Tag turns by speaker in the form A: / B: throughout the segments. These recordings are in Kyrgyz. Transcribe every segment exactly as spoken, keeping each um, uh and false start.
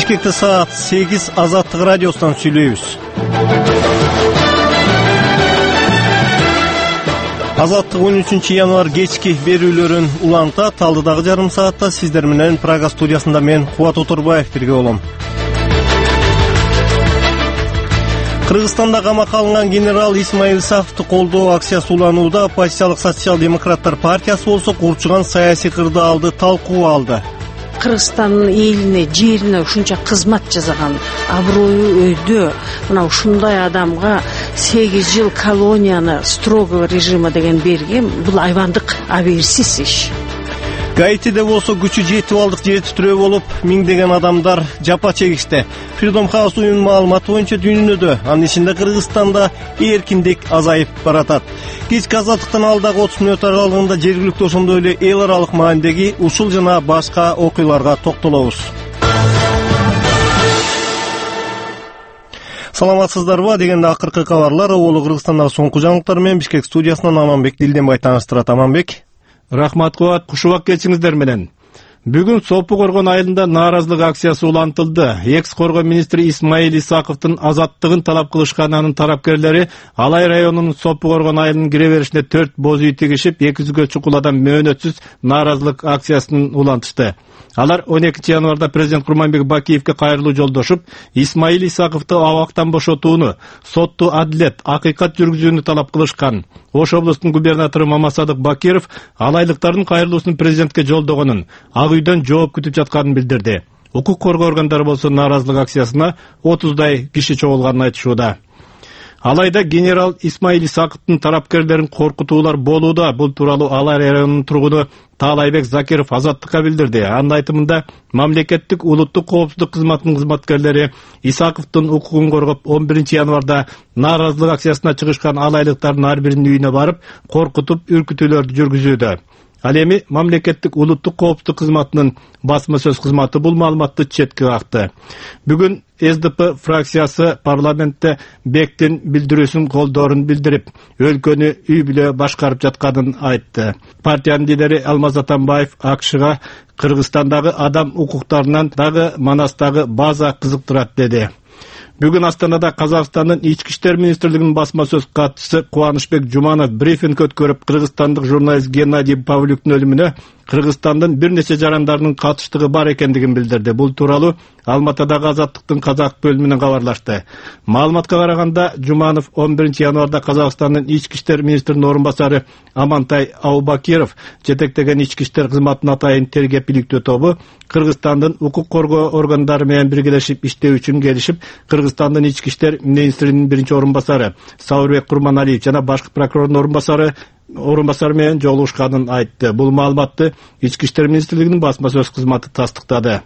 A: Бишкекте саат сегиз Азаттык радиосунан сүйлөйбүз. Азаттык он үчүнчү январь кечки берүүлөрүн улантат. Талдыдагы жарым саатта сиздер менен Прага студиясында мен Кубат Отурбаев бирге болом. Кыргызстанда камакка алынган генерал Исмаил Исаковду колдоо акциясы уланууда. Оппозициялык социал-демократтар партиясы болсо курчуган саясий кырдаалды талкууга алды.
B: Кыргызстандын элине, жерине ушунча кызмат жасаган, аброю өйдө, мына ушундай адамга сегиз жыл колонияны строгого режима деген берген, бул айбандык, абийирсиз иш.
A: Гаитиде болсо күчү жети балдык жер титирөө болуп, миңдеген адамдар жапа чегишти. Freedom House уюнунун маалыматы боюнча дүйнөдө, анын ичинде Кыргызстанда эркиндик азайып баратат. Кечки азаттыктын алдагы отуз мүнөт аралыгында жергиликтүү ошондой эле эл аралык маанидеги ушул жана башка окуяларга токтолобуз. Саламатсыздарбы дегенде акыркы кабарлар Оболу Кыргызстандагы соңку жаңылыктар менен Бишкек студиясынан Аманбек Дилденбай тааныштырат. Аманбек.
C: Рахмат Кубат, кушубак келсиңиздер менен. Бүгүн Сопу Коргон айылында нааразылык акциясы улантылды. Экс коргоо министри Исмаил Исаковдун азаттыгын талап кылышкан анын тарапкерлери Алай районунун Сопу Коргон айылынын кире беришине төрт боз үй тигишип, эки жүзгө чукул адам мөөнөтсүз нааразылык акциясын улантышты. Алар он экинчи январда президент Курманбек Бакиевке кайрылуу жолдошуп, Исмаил Исаковду абактан бошотууну, сотту адилет, акыйкат жүргүзүүнү талап кылышкан. Ош облустунун губернатору Мамасадык Бакиров алайлыктардын кайрылуусун президентке жолдогонун, Ак үйдөн жооп күтүп жатканын билдирди. Укук коргоо органдары болсо нааразылык акциясына отуздай киши чогулганын айтышууда. Алайда генерал Исмаил Исаковдун тарапкерлерин коркутуулар болууда. Бул тууралуу Алай районунун тургуну Таалайбек Закиров Азаттыкка билдирди. Анын айтымында мамлекеттик улуттук коопсуздук кызматынын кызматкерлери Исаковдун укугун коргоп он биринчи январда нааразылык акциясына чыгышкан алайлыктардын ар биринин үйүнө барып, коркутуп, үркүтүүлөрдү жүргүзүүдө. Ал эми мамлекеттик улуттук коопсуздук кызматынын басма сөз кызматы бул маалыматты четке какты. Бүгүн эс дэ пэ фракциясы парламентте Бектин билдирүүсүн колдоорун билдирип, өлкөнү үй бүлө башкарып жатканын айтты. Партиянын лидери Алмаз Атамбаев АКШга Кыргызстандагы адам укуктарынан дагы Манастагы база кызыктырат деди. Бүгүн Астанада Казакстандын ички иштер министрлигинин басма сөз катчысы Кубанычбек Жуманов брифинг өткөрүп, кыргызстандык журналист Геннадий Павлюктун өлүмүнө Кыргызстандын бир нече жарандарынын катыштыгы бар экендигин билдирди. Бул тууралуу Алматадагы Азаттыктын казак бөлүмүнөн кабарлашты. Маалыматка караганда, Жуманов он биринчи январда Казакстандын ички иштер министринин орун басары Амантай Аубакиров жетектеген ички иштер кызматынын атайын тергеп биликтөө тобу Кыргызстандын укук коргоо органдары менен биргелешип иштөө үчүн келишип, Кыргызстандын ички иштер министринин биринчи орун басары Саурбек Курманалиев жана башкы прокурордун орун басары орун басары менен жолугушканын айтты. Бул маалыматты ички иштер министрлигинин басма сөз кызматы тастыктады.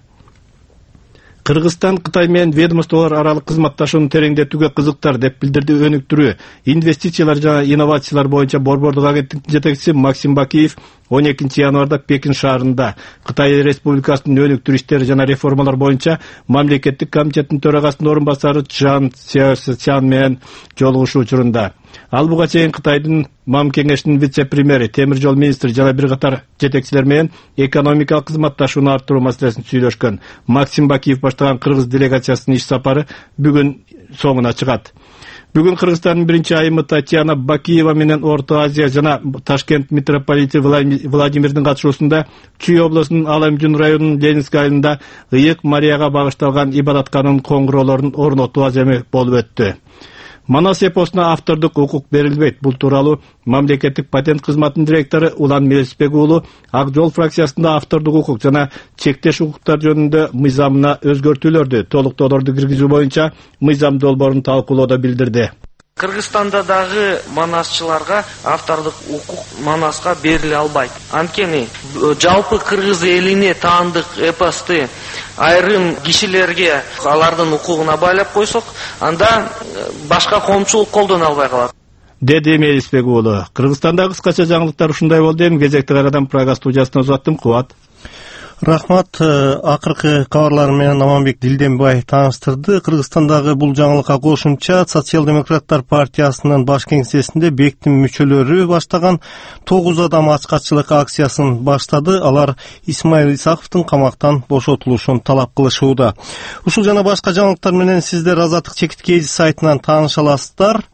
C: Кыргызстан Кытай менен ведомстволор аралык кызматташууну тереңдетүүгө кызыктар деп билдирди өнүктүрүү, инвестициялар жана инновациялар боюнча борбордук агенттиктин жетекчиси Максим Бакиев он экинчи январда Пекин шаарында Кытай Республикасынын өнүктүрүү иштери жана реформалар боюнча мамлекеттик комитеттин төрагасынын орун басары Чжан Цзяосян менен жолугушуу учурунда. Ал буга чейин Кытайдын МАМ кеңешинин вице-премьери, темир жол министри жана бир катар жетекчилер менен экономикалык кызматташууну арттыруу маселесин сүйлөшкөн. Максим Бакиев баштаган кыргыз делегациясынын иш сапары бүгүн соңуна чыгат. Бүгүн Кыргызстандын биринчи айымы Татьяна Бакиева менен Орто Азия жана Ташкент митрополити Владимирдин катышуусунда Чүй облусунун Аламжун районунун Ленинск айылында Ыйык Марияга багышталган ибадатканын коңгуроолорун орнотуу аземы болуп өттү. Манас эпосуна автордук укук берилбейт. Бул тууралуу мамлекеттик патент кызматынын директору Улан Мелисбек уулу Ак жол фракциясында автордук укук жана чектеш укуктар жөнүндө мыйзамына өзгөртүүлөрдү, толуктоолорду киргизүү боюнча мыйзам долбоорун талкуулоодо билдирди.
D: Кыргызстанда дагы манасчыларга автордук укук манаска бериле албайт. Анткени жалпы кыргыз элине таандык эпосты айрым кишилерге алардын укугуна байлап койсок, анда башка коомчулук колдоно албай калат.
C: Деди Мелисбек уулу. Кыргызстандагы кыскача жаңылыктар ушундай болду. Эми кезекти кайрадан Прага студиясына узаттым. Кубат.
A: Рахмат. Акыркы кабарлар менен Аманбек Дилденбай тааныштырды. Кыргызстандагы бул жаңылыкка кошумча Социал-демократтар партиясынын баш кеңсесинде БЕКтин мүчөлөрү баштаган тогуз адам ачкачылык акциясын баштады. Алар Исмаил Исаковдун камактан бошотулушун талап кылышууда. Ушул жана башка жаңылыктар менен сиздер Азаттык чекиткеji сайтынан тааныша аласыздар.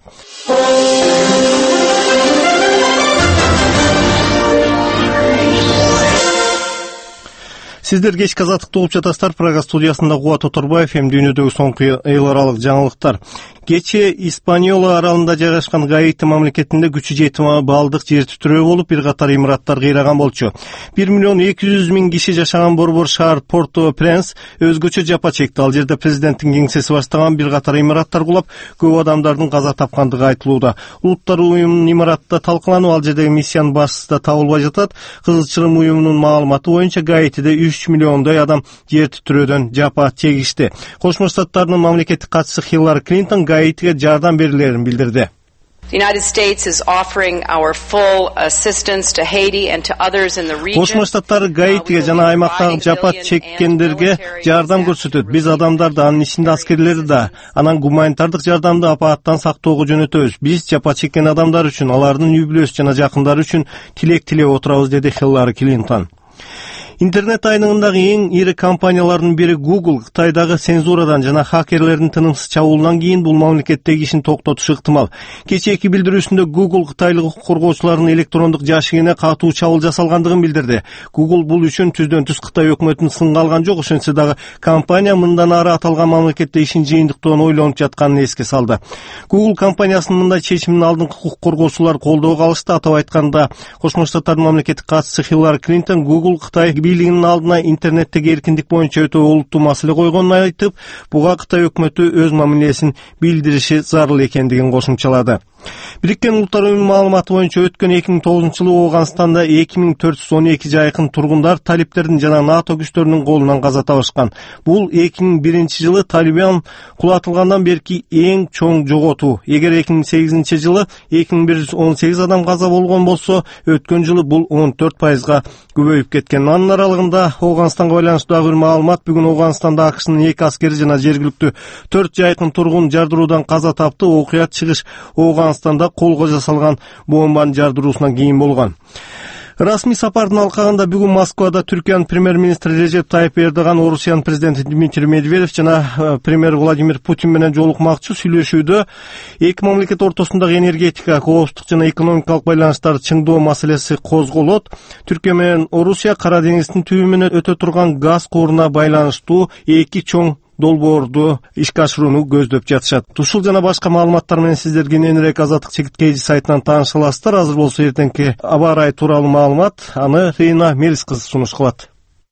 A: Сиздер кечки Азаттыкты угуп жатасыздар. Прага студиясында Кубат Оторбаев, эми дүйнөдөгү соңку эл аралык жаңылыктар. Кече Испаньола аралында жайгашкан Гаити мамлекетинде күчү жети балдык жер титирөө болуп, бир катар имараттар кыйраган болчу. бир миллион эки жүз миң киши жашаган борбор шаар Порто-Пренс өзгөчө жапа чекти. Ал жерде президенттин кеңсеси баштаган бир катар имараттар кулап, көп адамдардын каза тапкандыгы айтылууда. Улуттар уюмунун имаратта талкалануу, ал жердеги миссиянын башчысы да табылбай жатат. Кызыл Чырым уюмунун маалыматы боюнча Гаитиде үч миллиондой адам жер титирөөдөн жапа чегишти. Кошмо Штаттардын мамлекеттик катчысы Хиллари Клинтон Гаитиге жардам берилерин билдирди. Кошмо Штаттары Гаитиге жана аймактагы жапа чеккендерге жардам көрсөтөт. Биз адамдарды, анын ичинде аскерлерди да, анан гуманитардык жардамды апааттан сактоого жөнөтөбүз. Биз жапа чеккен адамдар үчүн, алардын үй бүлөсү жана жакындары үчүн тилек тилеп отурабыз, деди Хиллари Клинтон. Интернет айнығындағы ең ири компаниялардын бири Google Кытайдагы цензурадан жана хакерлердин тынымсыз чабуулунан кийин бул мамлекеттеги ишин токтотушу ыктымал. Кечээки билдирүүсүндө Google кытайлык укук коргоочулардын электрондук жашыгына катуу чабуул жасалгандыгын билдирди. Google бул үчүн түздөн түз Кытай өкмөтүн сынга алган жок, ошентсе дагы компания мындан ары аталган мамлекетте ишин жыйынтыктоон ойлонуп жатканын эске салды. Google компаниясынын мындай чечимин алдыңкы укук коргоочулар колдоого алышты. Атап айтканда, Кошмо Штаттардын мамлекеттик катчысы Хиллари Клинтон Google Кытай бийлигинин алдына интернеттеги эркиндик боюнча өтө олуттуу маселе койгонун айтып, буга Кытай өкмөтү өз мамилесин билдириши зарыл экендигин кошумчалады. Бириккен Улуттар уюмунун маалыматы боюнча өткөн эки миң тогузунчу жылы Ооганстанда эки миң төрт жүз он эки жайкын тургундар талиптердин жана НАТО күчтөрүнүн колунан каза табышкан. Бул эки миң биринчи жылы Талибан кулатылгандан берки эң чоң жоготуу. Эгер эки миң сегизинчи жылы эки миң бир жүз он сегиз адам каза болгон болсо, өткөн жылы бул он төрт пайызга көбөйүп кеткен. Анын аралыгында Ооганстанга байланыштуу дагы бир маалымат: бүгүн Ооганстанда АКШнын эки аскери жана жергиликтүү төрт жайкын тургун жардыруудан каза тапты. Окуя чыгыш Ооганстанда колго жасалган бомбанын жардыруусунан кийин болгон. Расмий сапардын алкагында бүгүн Москвада Түркиянын премьер-министри Режеп Тайип Эрдоган, Орусиянын президенти Дмитрий Медведев жана премьер Владимир Путин менен жолукмакчы. Сүйлөшүүдө эки мамлекет ортосундагы энергетика, кооптук жана экономикалык байланыштарды чыңдоо маселеси козголот. Түркия менен Орусия Кара деңиздин түбү менен өтө турган газ куруна байланыштуу эки чоң долбоорду ишке ашырууну көздөп жатышат. Ушул жана башка маалыматтар менен сиздер кененирээк Азаттык чекиткеji сайтынан тааныша аласыздар. Азыр болсо эртеңки аба ырайы тууралуу маалымат, аны Рейна Мелис кызы сунуш кылат.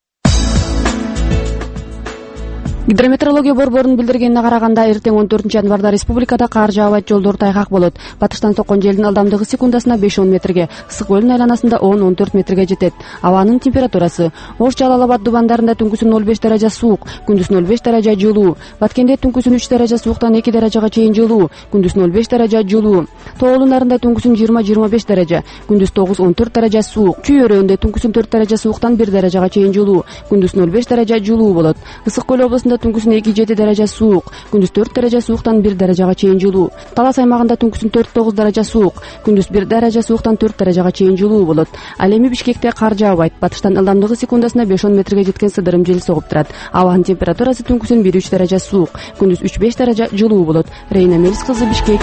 E: Гидрометеорология борборунун билдиргенине караганда, эртең он төртүнчү январда республикада кар жаабайт, жолдор тайгак болот. Батыштан соккон желдин ылдамдыгы секундасына беш он метрге, ысык көлдүн айланасында он он төрт метрге жетет. Абанын температурасы: Ош, Жалал Абад, Дубандарында түнкүсүн ноль беш даража суук, күндүз ноль беш даража жылуу. Баткенде түнкүсүн үч даража сууктан эки даражага чейин жылуу, күндүз ноль беш даража жылуу. Тоолундарында түнкүсүн жыйырма жыйырма беш даража, күндүз тогуз он төрт даража суук. Чүй өрөөндө түнкүсүн төрт даража сууктан бир даражага чейин жылуу, күндүз ноль беш даража жылуу болот. Ысык көл облусунда түнкүсүн эки жети даража суук, күндүз төрт даража сууктан бир даражага чейин жылуу. Талас аймагында түнкүсүн төрт тогуз даража суук, күндүз бир даража сууктан төрт даражага чейин жылуу болот. Ал эми Бишкекте кар жаабайт. Батыштан ылдамдыгы секундасына беш он метрге жеткен сыдырым жел согуп турат. Абанын температурасы түнкүсүн бир үч даража суук, күндүз үч беш даража жылуу болот. Рейна Мелис кызы, Бишкек.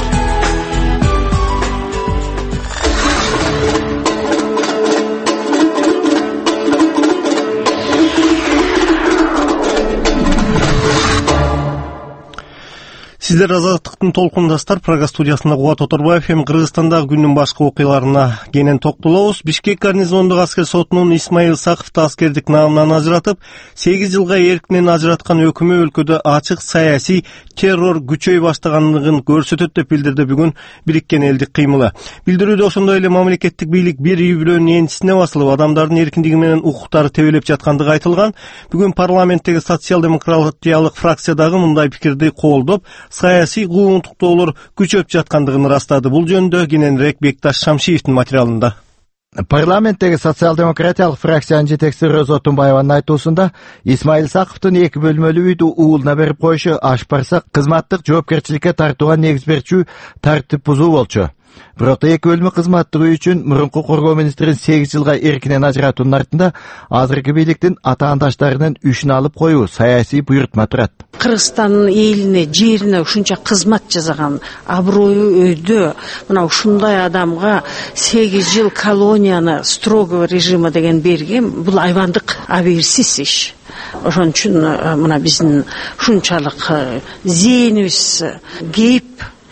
A: Сиздер Азаттыктын толкундастар. Прага студиясында Кубат Оторбаев. Эми Кыргызстандагы күндүн башка окуяларына кенен токтолобуз. Бишкек гарнизондук аскер сотунун Исмаил Исаковду аскердик наамынан ажыратып, сегиз жылга эркинен ажыраткан өкүмү өлкөдө ачык саясий террор күчөй баштаганлыгын көрсөтөт деп билдирди бүгүн Бириккен элдик кыймылы. Билдирүүдө ошондой эле мамлекеттик бийлик бир үй бүлөнүн энчисине басылып, адамдардын эркиндиги менен укуктары тебелеп жаткандыгы айтылган. Бүгүн парламенттеги социал-демократиялык фракция дагы мындай пикирди колдоп, саясий куугунтуктоолор күчөп жаткандыгын ырастады. Бул жөнүндө кененирээк Бекташ Шамшиевдин материалында.
F: Парламенттеги социал-демократиялык фракциянын жетекчиси Роза Тумбаеванын айтуусунда Исмаил Исаковдун эки бөлмөлүү үйдү уулуна берип коюшу аш барса кызматтык жоопкерчиликке тартууга негиз берчү тартип бузуу болчу. Бирок эки бөлмө кызматтык үй үчүн мурунку коргоо министрин сегиз жылга эркинен ажыратуунун артында азыркы бийликтин атаандаштарынын үшүн алып коюу саясий буйрутма турат.
B: Кыргызстандын элине, жерине ушунча кызмат жасаган, аброю өйдө мына ушундай адамга сегиз жыл колонияны строгого режима деген берген, бул айвандык абийирсиз иш. Ошон үчүн мына биздин ушунчалык зээнибиз кейип,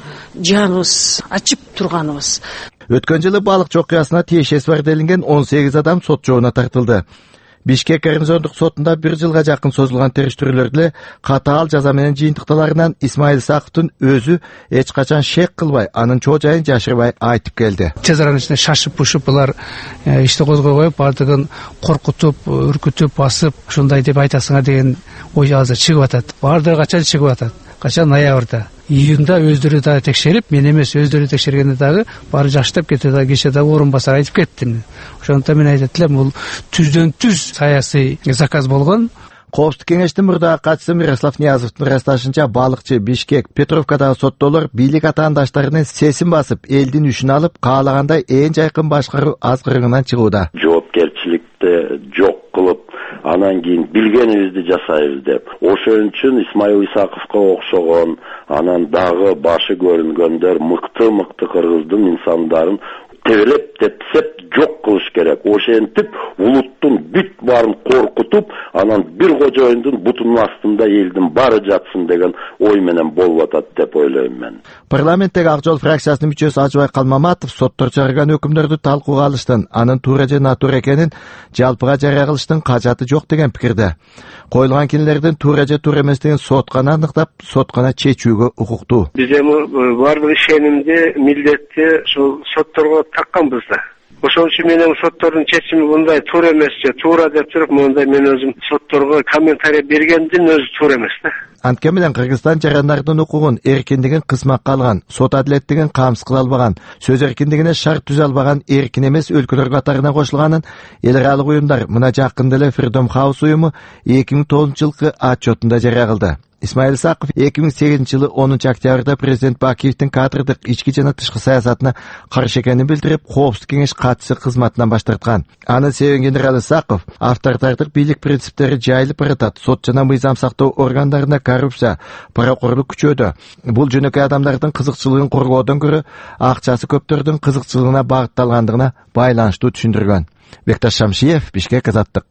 B: жаныбыз ачып турганыбыз.
F: Өткөн жылы балыкчы окуясына тиешеси бар делинген он сегиз адам сот жообуна тартылды. Бишкек гарнизондук сотунда бир жылга жакын созулган териштирүүлөрдө катаал жаза менен жыйынтыкталарынан Исмаил Исаковдун өзү эч качан шек кылбай, анын чоо жайын жашырбай айтып келди.
G: Жазаранын ичинде шашып-пушуп булар ишти козгой коюп, бардыгын коркутуп, үркүтүп, басып, ушундай деп айтасыңар деген ой азыр чыгып атат. Бардыгы качан чыгып атат? Качан ноябрда? Июнда өздөрү да текшерип, мен эмес өздөрү текшергенде дагы баары жаштап кетти да, кеше дагы орун басар айтып кетти. Ошондуктан мен айтат элем, бул түздөн түз саясий заказ болгон.
F: Коопсуздук кеңештин мурдагы катчысы Мирослав Ниязовдун ырасташынча балыкчы Бишкек, Петровкадагы соттоолор бийлик атаандаштарынын сесин басып, элдин үшүн алып, каалагандай ээн жайкын башкаруу азгырыгынан чыгууда.
H: Жоопкерчиликти жок кылып, анан кийин билгенибизди жасайбыз деп. Ошон үчүн Исмаил Исаковго окшогон, анан дагы башы көрүнгөндөр мыкты-мыкты кыргыздын инсандарын тебелеп, тепсеп жок кылыш керек. Ошентип улуттун бүт баарын коркутуп, анан бир кожоюндун бутунун астында элдин баары жатсын деген ой менен болуп атат деп ойлойм мен.
F: Парламенттеги Ак жол фракциясынын мүчөсү Ажыбай Калмаматов соттор чыгарган өкүмдөрдү талкууга алыштын, анын туура же натуура экенин жалпыга жарыя кылыштын кажаты жок деген пикирде. Коюлган кинилердин туура же туура эместигин сот гана аныктап, сот гана чечүүгө укуктуу.
I: Биз эми баардык ишенимди, милдетти ушул сотторго такканбыз да. Ошон үчүн менин соттордун чечими мындай туура эмес же туура деп туруп, мындай мен өзүм сотторго комментарий бергендин өзү туура эмес да.
F: Анткени менен Кыргызстан жарандардын укугун, эркиндигин кызмакка алган, сот адилеттигин камсыз кыла албаган, сөз эркиндигине шарт түзө албаган эркин эмес өлкөлөр катарына кошулганын эл аралык уюмдар мына жакында эле Freedom House уюму эки миң тогузунчу жылкы отчетунда жарыя кылды. Исмаил Исаков эки миң сегизинчи жылы онунчу октябрда президент Бакиевдин кадрдык ички жана тышкы саясатына каршы экенин билдирип, коопсуздук кеңеш катчысы кызматынан баш тарткан. Анын себебин генерал Исаков авторитардык бийлик принциптери жайылып баратат, сот жана мыйзам сактоо органдарында коррупция, паракорлук күчөдө. Бул жөнөкөй адамдардын кызыкчылыгын коргоодон көрө акчасы көптөрдүн кызыкчылыгына багытталгандыгына байланыштуу түшүндүргөн. Бекташ Шамшиев, Бишкек, Азаттык.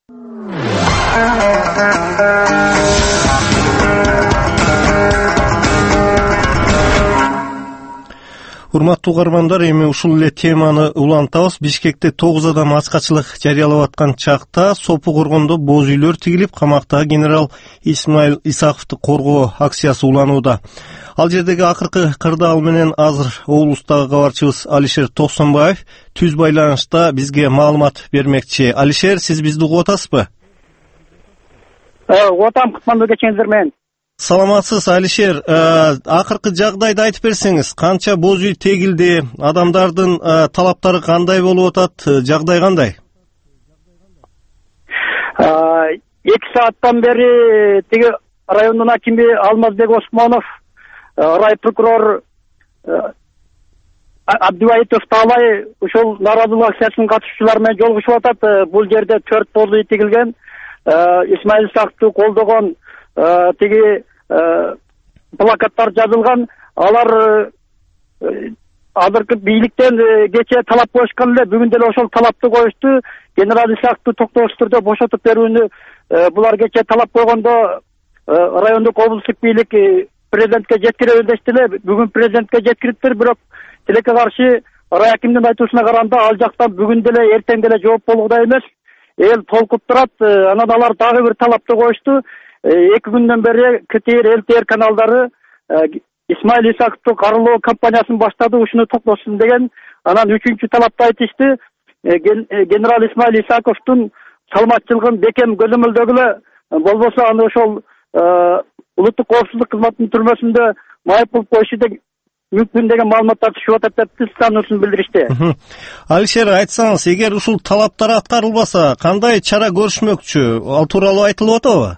A: Урматтуу угармандар, эми ушул эле теманы улантабыз. Бишкекте тогуз адам ачкачылык жарыялап аткан чакта Сопу коргондо боз үйлөр тигилип, камактагы генерал Исмаил Исаковду коргоо акциясы уланууда. Ал жердеги акыркы кырдаал менен азыр облустагы кабарчыбыз Алишер Токсонбаев түз байланышта бизге маалымат бермекчи. Алишер, сиз бизди угуп атасызбы?
J: Угуп атам, кутмандуу кечиңиздер менен.
A: Саламатсыз, Алишер. Акыркы жагдайды айтып берсеңиз, канча боз үй тегилди, адамдардын талаптары кандай болуп атат, жагдай кандай?
J: эки сааттан бери тиги райондун акими Алмазбек Осмонов, райпрокурор Абдубаитов Таалай ушул нааразылык акциясынын катышуучулары менен жолугушуп атат. Бул жерде төрт боз үй тигилген, Исмаил Исаковду колдогон тиги плакаттар жазылган. Алар азыркы бийликтен кече талап коюшкан эле, бүгүн деле ошол талапты коюшту. Генерал Исаковду токтоосуз түрдө бошотуп берүүнү булар кече талап койгондо райондук облустук бийлик президентке жеткире дешти эле. Бүгүн президентке жеткириптир, бирок тилекке каршы рай акимдин айтуусуна караганда ал жактан бүгүн деле эртең деле жооп болгудай эмес. Эл толкуп турат. Анан алар дагы бир талапты коюшту. Эки күндөн бери КТР, ЛТР каналдары Исмаил Исаковду каралоо кампаниясын баштады, ушуну токтотсун деген. Анан үчүнчү талапты айтышты. Генерал Исмаил Исаковдун саламатчылыгын бекем көзөмөлдөгүлө, болбосо аны ошол улуттук коопсуздук кызматынын түрмөсүндө майып кылып коюшу мүмкүн деген маалыматтар түшүп атат деп тыстануусун билдиришти.
A: Алишер, айтсаңыз, эгер ушул талаптар аткарылбаса, кандай чара көрүшмөкчү? Ал тууралуу айтылып атабы?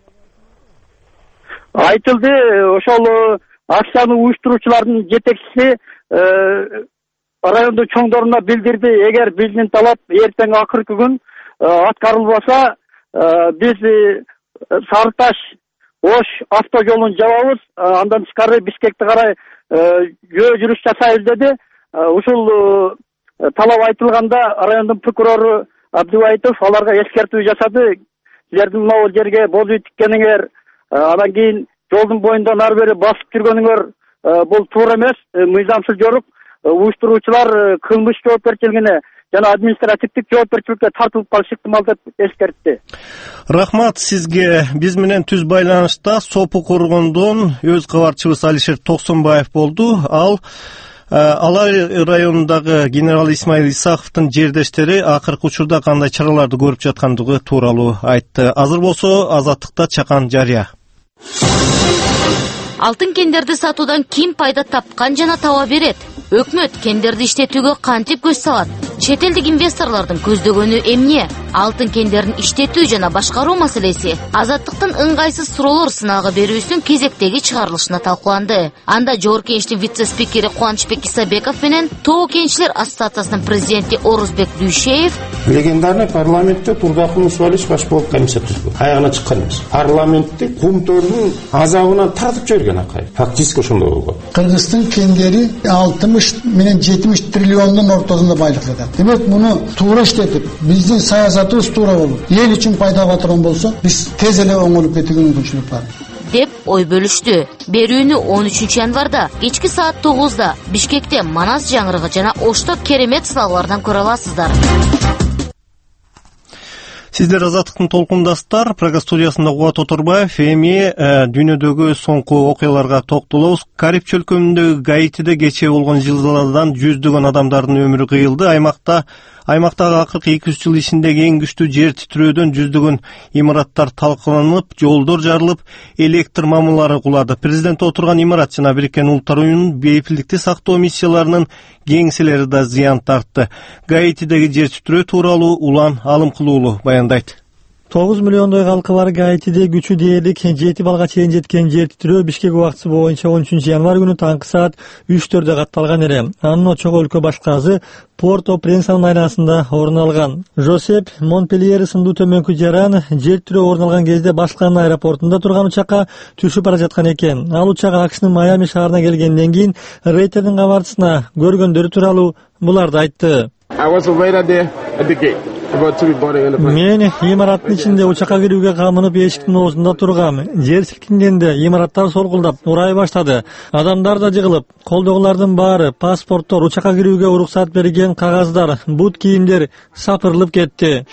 J: Айтылды. Ошол акцияны уюштуруучулардын жетекчиси райондун чоңдоруна билдирди. Эгер биздин талап эртең акыркы күн аткарылбаса, биз Сары Таш Ош автожолун жабабыз, андан тышкары Бишкекке карай жөө жүрүш жасайбыз деди. Ушул талап айтылганда райондун прокурору Абдыбайтов аларга эскертүү жасады. Силердин могу жерге бозуу тиккениңер, андан кийин жолдун боюнда нары бери басып жүргөнүңөр бул туура эмес, мыйзамсыз жорук. Уюштуруучулар кылмыш жоопкерчилигине жана административдик жоопкерчиликке тартылып калышы ыктымал деп эскертти.
A: Рахмат сизге. Биз менен түз байланышта Сопу Коргондон өз кабарчыбыз Алишер Токсонбаев болду. Ал Алай районундагы генерал Исмаил Исаковдун жердештери акыркы учурда кандай чараларды көрүп жаткандыгы тууралуу айтты. Азыр болсо Азаттыкта чакан жарыя.
K: Алтын кендерди сатуудан ким пайда тапкан жана таба берет? Өкмөт кендерди иштетүүгө кантип көз салат? Чет элдик инвесторлордун көздөгөнү эмне? Алтын кендерин иштетүү жана башкаруу маселеси Азаттыктын ыңгайсыз суроолор сынагы берүүсүнүн кезектеги чыгарылышына талкууланды. Анда Жогорку Кеңештин вице-спикери Кубанычбек Исабеков менен Тоо кенчилер ассоциациясынын президенти Орузбек Дүйшеев
L: легендарный парламентте Турдакул Мусабалич баш болуп комиссия түздү. Аягына чыккан эмес. Парламентти кумтөрдүн азабынан тартып жиберген акай. Фактически ошондой болгон.
M: Кыргыздын кендери алтымыш менен жетимиш триллиондун ортосунда байлык жатат. Демек муну туура иштетип, биздин саясатыбыз туура болуп, эл үчүн пайдага турган болсо, биз тез эле оңолуп кетүүгө мүмкүнчүлүк бар
K: деп ой бөлүштү. Берүүнү он үчүнчү январда кечки саат тогузда Бишкекте Манас жаңырыгы жана Ошто керемет сыналардан көрө аласыздар.
A: Сиздер Азаттыктын толкундасыздар. Прага студиясында Кубат Оторбаев. Эми дүйнөдөгү соңку окуяларга токтолобуз. Кариб чөлкөмүндөгү Гаитиде кечээ болгон зылзаладан жүздөгөн адамдардын өмүрү кыйылды. Аймакта Аймактагы акыркы эки үч жыл ичиндеги эң күчтүү жер титирөөдөн жүздөгөн имараттар талкаланып, жолдор жарылып, электр мамылары кулады. Президент отурган имарат жана Бириккен Улуттар уюмунун бейпилдикти сактоо миссияларынын кеңселери да зыян тартты. Гаитидеги жер титирөө тууралуу Улан Алымкулуулу баяндайт.
N: тогуз миллиондой калкы бар Гаитиде күчү дээрлик жети балга чейин жеткен жер титирөө Бишкек убактысы боюнча он үчүнчү январь күнү таңкы саат үчтөрдө катталган эле. Анын очогу өлкө башкасы Порто-Пренсанын айланасында орун алган. Жосеп Монпельер сындуу төмөнкү жаран жер титирөө орун алган кезде Башканын аэропортунда турган учакка түшүп бара жаткан экен. Ал учак АКШнын Майами шаарына келгенден кийин Рейтердин кабарчысына көргөндөрү тууралуу буларды айтты. Мен имараттын ичинде учакка кирүүгө камынып эшиктин оозунда тургам. Жер силкингенде имараттар солкулдап урай баштады. Адамдар да жыгылып, колдогулардын баары, паспорттор, учакка кирүүгө уруксат берген кагаздар, бут кийимдер сапырылып кетти.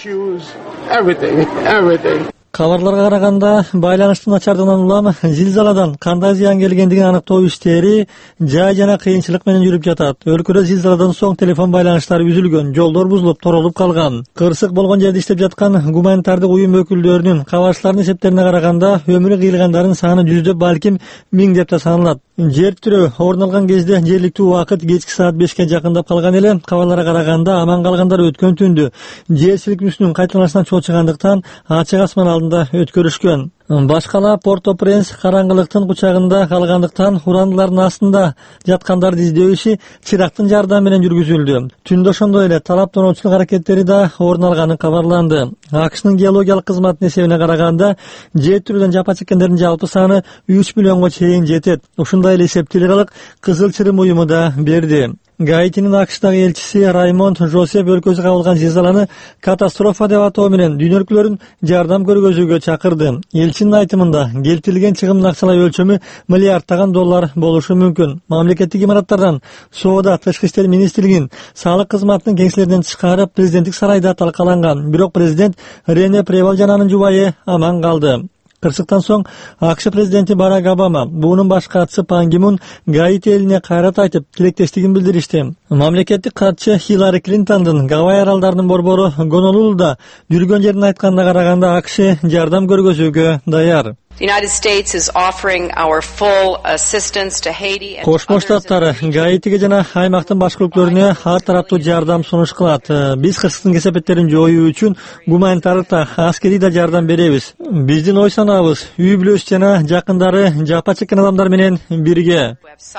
N: Кабарларга караганда байланыштын начардыгынан улам зилзаладан кандай зыян келгендигин аныктоо иштери жай жана кыйынчылык менен жүрүп жатат. Өлкөдө зилзаладан соң телефон байланыштары үзүлгөн, жолдор бузулуп, торолуп калган. Кырсык болгон жерде иштеп жаткан гуманитардык уюм өкүлдөрүнүн кабарчылардын эсептерине караганда өмүрү кыйылгандардын саны жүздөп, балким миңдеп да саналат. Жер титирөө орун алган кезде жергиликтүү убакыт кечки саат бешке жакындап калган эле. Кабарларга караганда аман калгандар өткөн түндү жер силкинүүсүнүн кайталанышынан чочугандыктан ачык асман алдында өткөрүшкөн. Башкала Порто-Пренс караңгылыктын кучагында калгандыктан урандылардын астында жаткандарды издөө иши чырактын жардамы менен жүргүзүлдү. Түндө ошондой эле талап тоноочулук аракеттери да орун алганы кабарланды. АКШнын геологиялык кызматынын эсебине караганда жер титирөөдөн жапа чеккендердин жалпы саны үч миллионго чейин жетет. Ушундай эле эсептелер алык Кызыл Чырым уюму да берди. Гаитинин АКШдагы элчиси Раймонд Жосеп өлкөсү кабылган зилзаланы катастрофа деп атоо менен дүйнө өлкөлөрүн жардам көргөзүүгө чакырды. Элчинин айтымында келтирилген чыгымдын акчалай өлчөмү миллиардтаган доллар болушу мүмкүн. Мамлекеттик имараттардан соода, тышкы иштер министрлигинин, салык кызматынын кеңселеринен тышкары президенттик сарайда талкаланган. Бирок президент Рене Превал жана анын жубайы аман калды. Кырсыктан соң АКШ президенти Барак Обама, буунун баш катчысы Пан Ги Мун Гаити элине кайрат айтып, тилектештигин билдиришти. Мамлекеттик катчы Хиллари Клинтондун Гавай аралдарынын борбору Гонолулуда жүргөн жерин айтканына караганда АКШ жардам көргөзүүгө даяр. Кошмо Штаттар Гаитиге жана аймактын башка өлкөлөрүнө ар тараптуу жардам сунуш кылат. Биз кырсыктын кесепеттерин жоюу үчүн гуманитардык да, аскерий да жардам беребиз. Биздин ой санаабыз үй бүлөсү жана жакындары жапа чеккен адамдар менен бирге.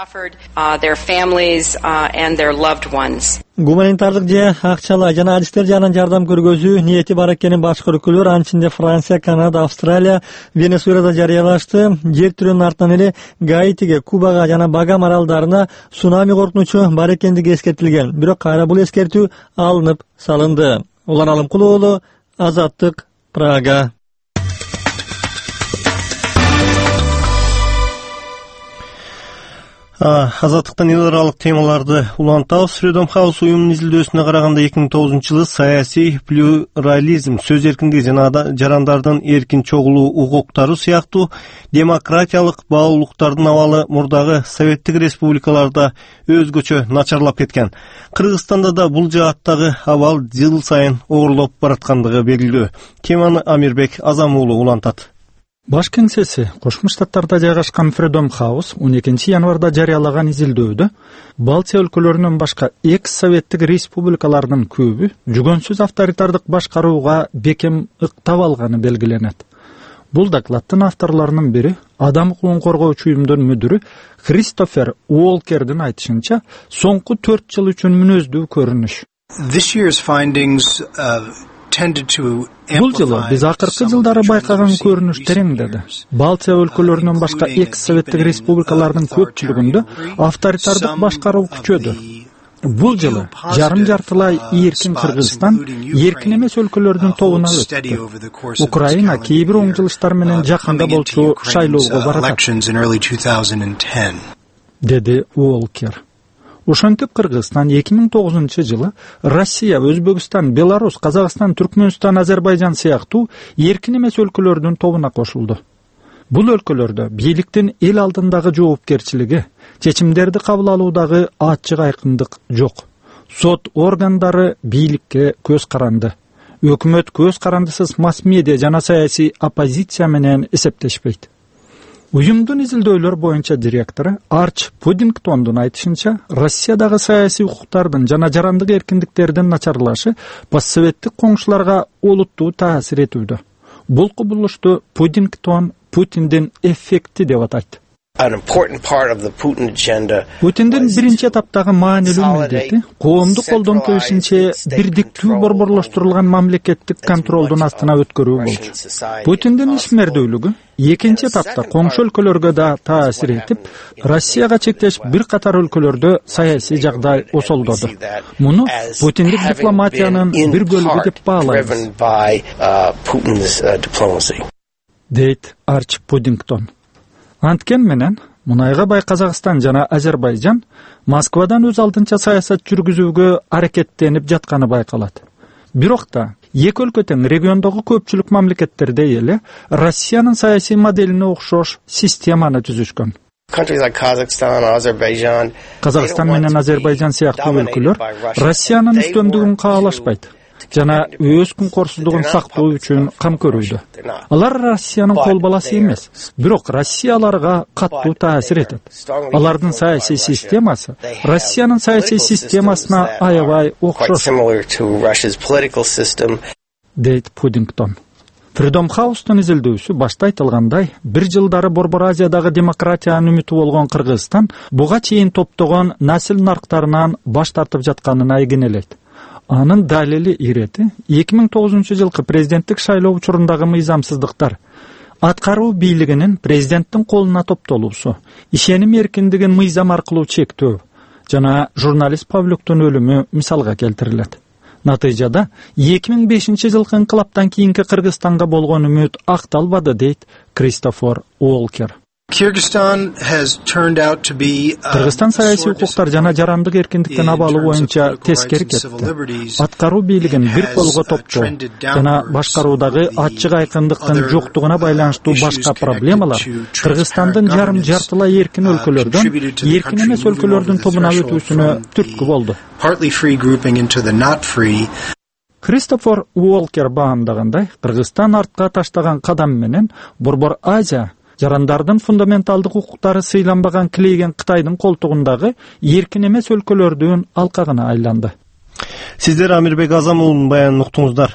N: Гуманитардык же акчалай жана адистер жагынан жардам көргөзүү ниети бар экенин башка өлкөлөр, анын ичинде Франция, Канада, Австралия, Венесуэлада жарыялашты. Жер тирөөнүн артынан эле Гаитиге, Кубага жана Багам аралдарына цунами коркунучу бар экендиги эскертилген. Бирок кайра бул эскертүү алынып салынды. Улан Алымкулуу, Азаттык, Прага.
A: Азаттыктан эл аралык темаларды улантабыз. Freedom House уюмунун изилдөөсүнө караганда эки миң тогузунчу жылы саясий плюрализм, сөз эркиндиги жана жарандардын эркин чогулуу укуктары сыяктуу демократиялык баалуулуктардын абалы мурдагы советтик республикаларда өзгөчө начарлап кеткен. Кыргызстанда да бул жааттагы абал жыл сайын оорлоп бараткандыгы белгилүү. Теманы Амирбек Азамуулу улантат.
O: Баш кеңсеси Кошмо Штаттарда жайгашкан Freedom House он экинчи январда жарыялаган изилдөөдө Балтия өлкөлөрүнөн башка экс советтик республикалардын көбү жүгөнсүз авторитардык башкарууга бекем ыктап алганы белгиленет. Бул докладдын авторлорунун бири адам укугун коргоочу уюмдун мүдүрү Кристофер Уолкердин айтышынча, соңку төрт жыл үчүн мүнөздүү көрүнүш.
P: This year's findings uh,
O: Бул жылы биз акыркы жылдары байкаган көрүнүш тереңдеди. Балтия өлкөлөрүнөн башка экс советтик республикалардын көпчүлүгүндө авторитардык башкаруу күчөдү. Бул жылы жарым жартылай эркин Кыргызстан эркин эмес өлкөлөрдүн тобуна өттү. Украина кээ бир оңжылыштар менен жакында болчу шайлоого барат, деди Уолкер. Ошентип Кыргызстан эки миң тогузунчу жылы Россия, Өзбекстан, Беларусь, Казакстан, Түркмөнстан, Азербайжан сыяктуу эркин эмес өлкөлөрдүн тобуна кошулду. Бул өлкөлөрдө бийликтин эл алдындагы жоопкерчилиги, чечимдерди кабыл алуудагы ачык айкындык жок. Сот органдары бийликке көз каранды. Өкмөт көз карандысыз масс-медиа жана саясий оппозиция менен эсептешпейт. Уюмдун изилдөөлөр боюнча директору Арч Пудингтондун айтышынча, Россиядагы саясий укуктардын жана жарандык эркиндиктердин начарлашы постсоветтик коңшуларга олуттуу таасир этүүдө. Бул кубулушту Пудингтон Путиндин эффекти деп атайт. Путиндин биринчи этаптагы маанилүү милдети коомду колдон келишинче бирдиктүү борборлоштурулган мамлекеттик контролдун астына өткөрүү болчу. Путиндин ишмердүүлүгү экинчи этапта коңшу өлкөлөргө да таасир этип, Россияга чектеш бир катар өлкөлөрдө саясий жагдай осолдоду. Муну Путиндик дипломатиянын бир бөлүгү деп баалайбыз, дейт Арч Пудингтон. Анткен менен мунайга бай Казакстан жана Азербайжан Москвадан өз алдынча саясат жүргүзүүгө аракеттенип жатканы байкалат. Бирок да эки өлкө тең региондогу көпчүлүк мамлекеттерде эле Россиянын саясий моделине окшош системаны түзүшкөн. Казакстан менен Азербайжан сыяктуу өлкөлөр Россиянын үстөмдүгүн каалашпайт жана өз күнкорсуздугун сактоо үчүн кам көрүүдө. Алар Россиянын кол баласы эмес, бирок Россия аларга каттуу таасир этет. Алардын саясий системасы Россиянын саясий системасына аябай окшош, дейт Пудингтон. Freedom House'тун изилдөөсү башта айтылгандай, бир жылдары Борбор Азиядагы демократиянын үмүтү болгон Кыргызстан буга чейин топтогон насил нарктарынан баш тартып жатканын айгинелейт. Анын далили ирети эки миң тогузунчу жылкы президенттик шайлоо учурундагы мыйзамсыздыктар, аткаруу бийлигинин президенттин колуна топтолуусу, ишеним эркиндигин мыйзам аркылуу чектөө жана журналист Павлюктун өлүмү мисалга келтирилет. Натыйжада эки миң бешинчи жылкы инкылаптан кийинки Кыргызстанга болгон үмүт акталбады, дейт Кристофер Уолкер. Кыргызстан саясий укуктар жана жарандык эркиндиктин абалы боюнча тескери кетти. Аткаруу бийлигин бир колго топтоо жана башкаруудагы ачык айкындыктын жоктугуна байланыштуу башка проблемалар Кыргызстандын жарым жартылай эркин өлкөлөрдөн эркин эмес өлкөлөрдүн тобуна өтүүсүнө түрткү болду. Кристофер Уолкер баамдагандай, Кыргызстан артка таштаган кадам менен Борбор Азия жарандардын фундаменталдык укуктары сыйланбаган килейген Кытайдын колтугундагы эркин эмес өлкөлөрдүн алкагына айланды.
A: Сиздер Амирбек Азам уулунун баянын уктуңуздар.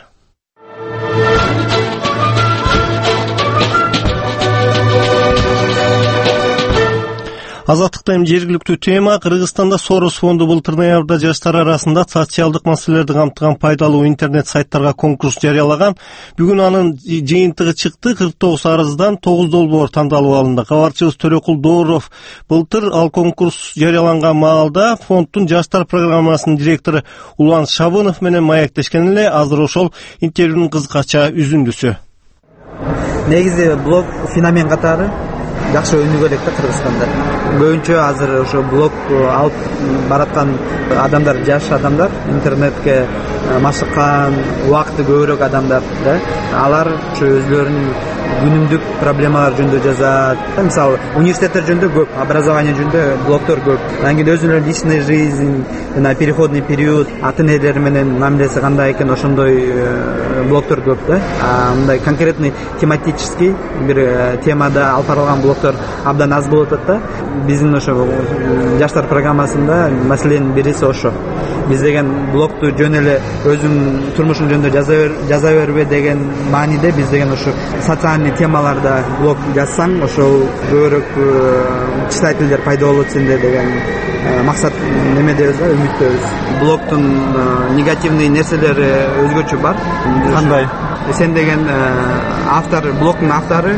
A: Азаттыкта эми жергиликтүү тема. Кыргызстанда Сорос фонду былтыр ноябрда жаштар арасында социалдык маселелерди камтыган пайдалуу интернет сайттарга конкурс жарыялаган. Бүгүн анын жыйынтыгы чыкты. кырк тогуз арыздан тогуз долбоор тандалып алынды. Кабарчыбыз Төрөкул Дооров былтыр ал конкурс жарыяланган маалда фонддун жаштар программасынын директору Улан Шабынов менен маектешкен эле. Азыр ошол интервьюнун кызыкача үзүндүсү.
Q: Негизи блог феномен катары жакшы өнүгө элек да Кыргызстанда. Көбүнчө азыр ошо блог алып бараткан адамдар, жаш адамдар, интернетке машыккан, убакыты көбүрөөк адамдар да. Алар ошо өзлөрүнүн күнүмдүк проблемалар жөнүндө жазат. Мисалы, университеттер жөнүндө көп, образование жөнүндө блогтор көп. Анан кийин өзүнүн личный жизнь, на переходный период, ата-энелери менен мамилеси кандай экен, ошондой блогтор көп да. А мындай конкретный тематический бир темада алып барылган блогтор абдан аз болуп атат да. Биздин ошо жаштар программасында маселенин бириси ошо. Биз деген блогту жөн эле өзүң турмушуң жөнүндө жаза бербе деген мааниде, биз деген ошо социальный темаларда блог жазсаң, ошол көбүрөөк читательдер пайда болот сенде деген максат немедебиз да, үмүттөбүз. Блогтун негативный нерселери өзгөчө бар.
A: Кандай?
Q: Сен деген автор, блогтун автору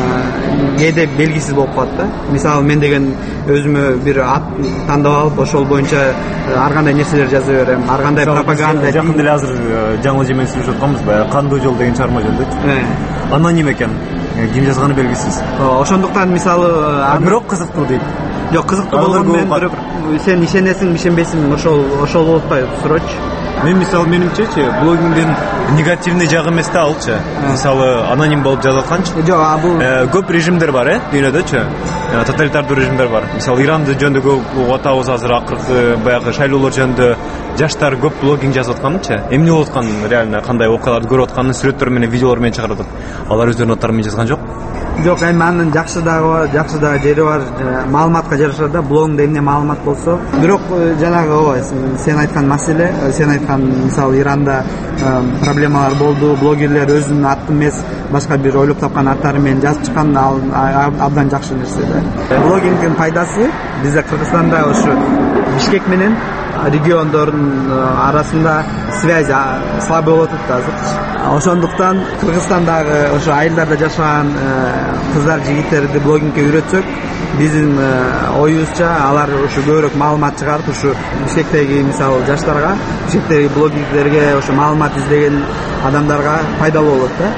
Q: кээде белгисиз болуп калат да. Мисалы, мен деген өзүмө бир ат тандап алып, ошол боюнча ар кандай нерселер жаза берем, ар кандай пропаганда.
R: Жакында эле азыр жаңы жемен сүйлөшүп атканбыз, баягы Кандуу жол деген чыгарма жөнүндө. Аноним экен, ким жазганы белгисиз.
Q: Ошондуктан мисалы,
R: бирок кызыктуу дейт.
Q: Жок, кызыктуу болгону менен бирок сен ишенесиң, ишенбейсиң, ошол ошол болуп атпайбы сурооч.
R: Мен мисалы менимчечи, блогингдин негативный жагы эмес да алчы. Мисалы, аноним болуп жазып атканчы.
Q: Жок, бул
R: көп режимдер бар, э, дүйнөдөчү. Тоталитардуу режимдер бар. Мисалы, Иранды жөнүндө көп угуп атабыз азыр, акыркы баягы шайлоолор жөнүндө жаштар көп блогинг жазып атканчы. Эмне болуп атканын, реально кандай окуяларды көрүп атканын сүрөттөр менен, видеолор менен чыгарып атат. Алар өздөрүнүн аттары менен жазган жок.
Q: Жок, эми анын жакшы дагы бар, жакшы дагы жери бар. Маалыматка жараша да, блогунда эмне маалымат болсо. Бирок жанагы ооба, сен айткан маселе, сен айткан мисалы Иранда проблемалар болду, блогерлер өзүнүн аты эмес, башка бир ойлоп тапкан аттары менен жазып чыккан, абдан жакшы нерсе да. Блогингдин пайдасы бизде Кыргызстанда ошо Бишкек менен региондордун арасында связь слабый болуп атат азыр. Ошондуктан Кыргызстандагы ошо айылдарда жашаган кыздар, жигиттерди блогингке үйрөтсөк, биздин оюбузча алар ошо көбүрөөк маалымат чыгарып, ошо Бишкектеги мисалы жаштарга, Бишкектеги блогингдерге, ошо маалымат издеген адамдарга пайдалуу болот да.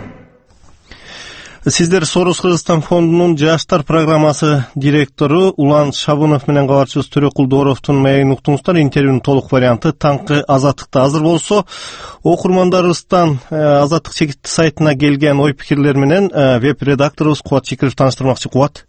A: Сиздер Сорос Кыргызстан фондунун жаштар программасы директору Улан Шабынов менен кабарчыбыз Төрөкул Дооровдун маегин уктуңуздар. Интервьюнун толук варианты таңкы Азаттыкта азыр болсо, окурмандарыбыздан Азаттык чекит сайтына келген ой пикирлер менен веб-редакторубуз Кубат Чекиров тааныштырмакчы. Кубат.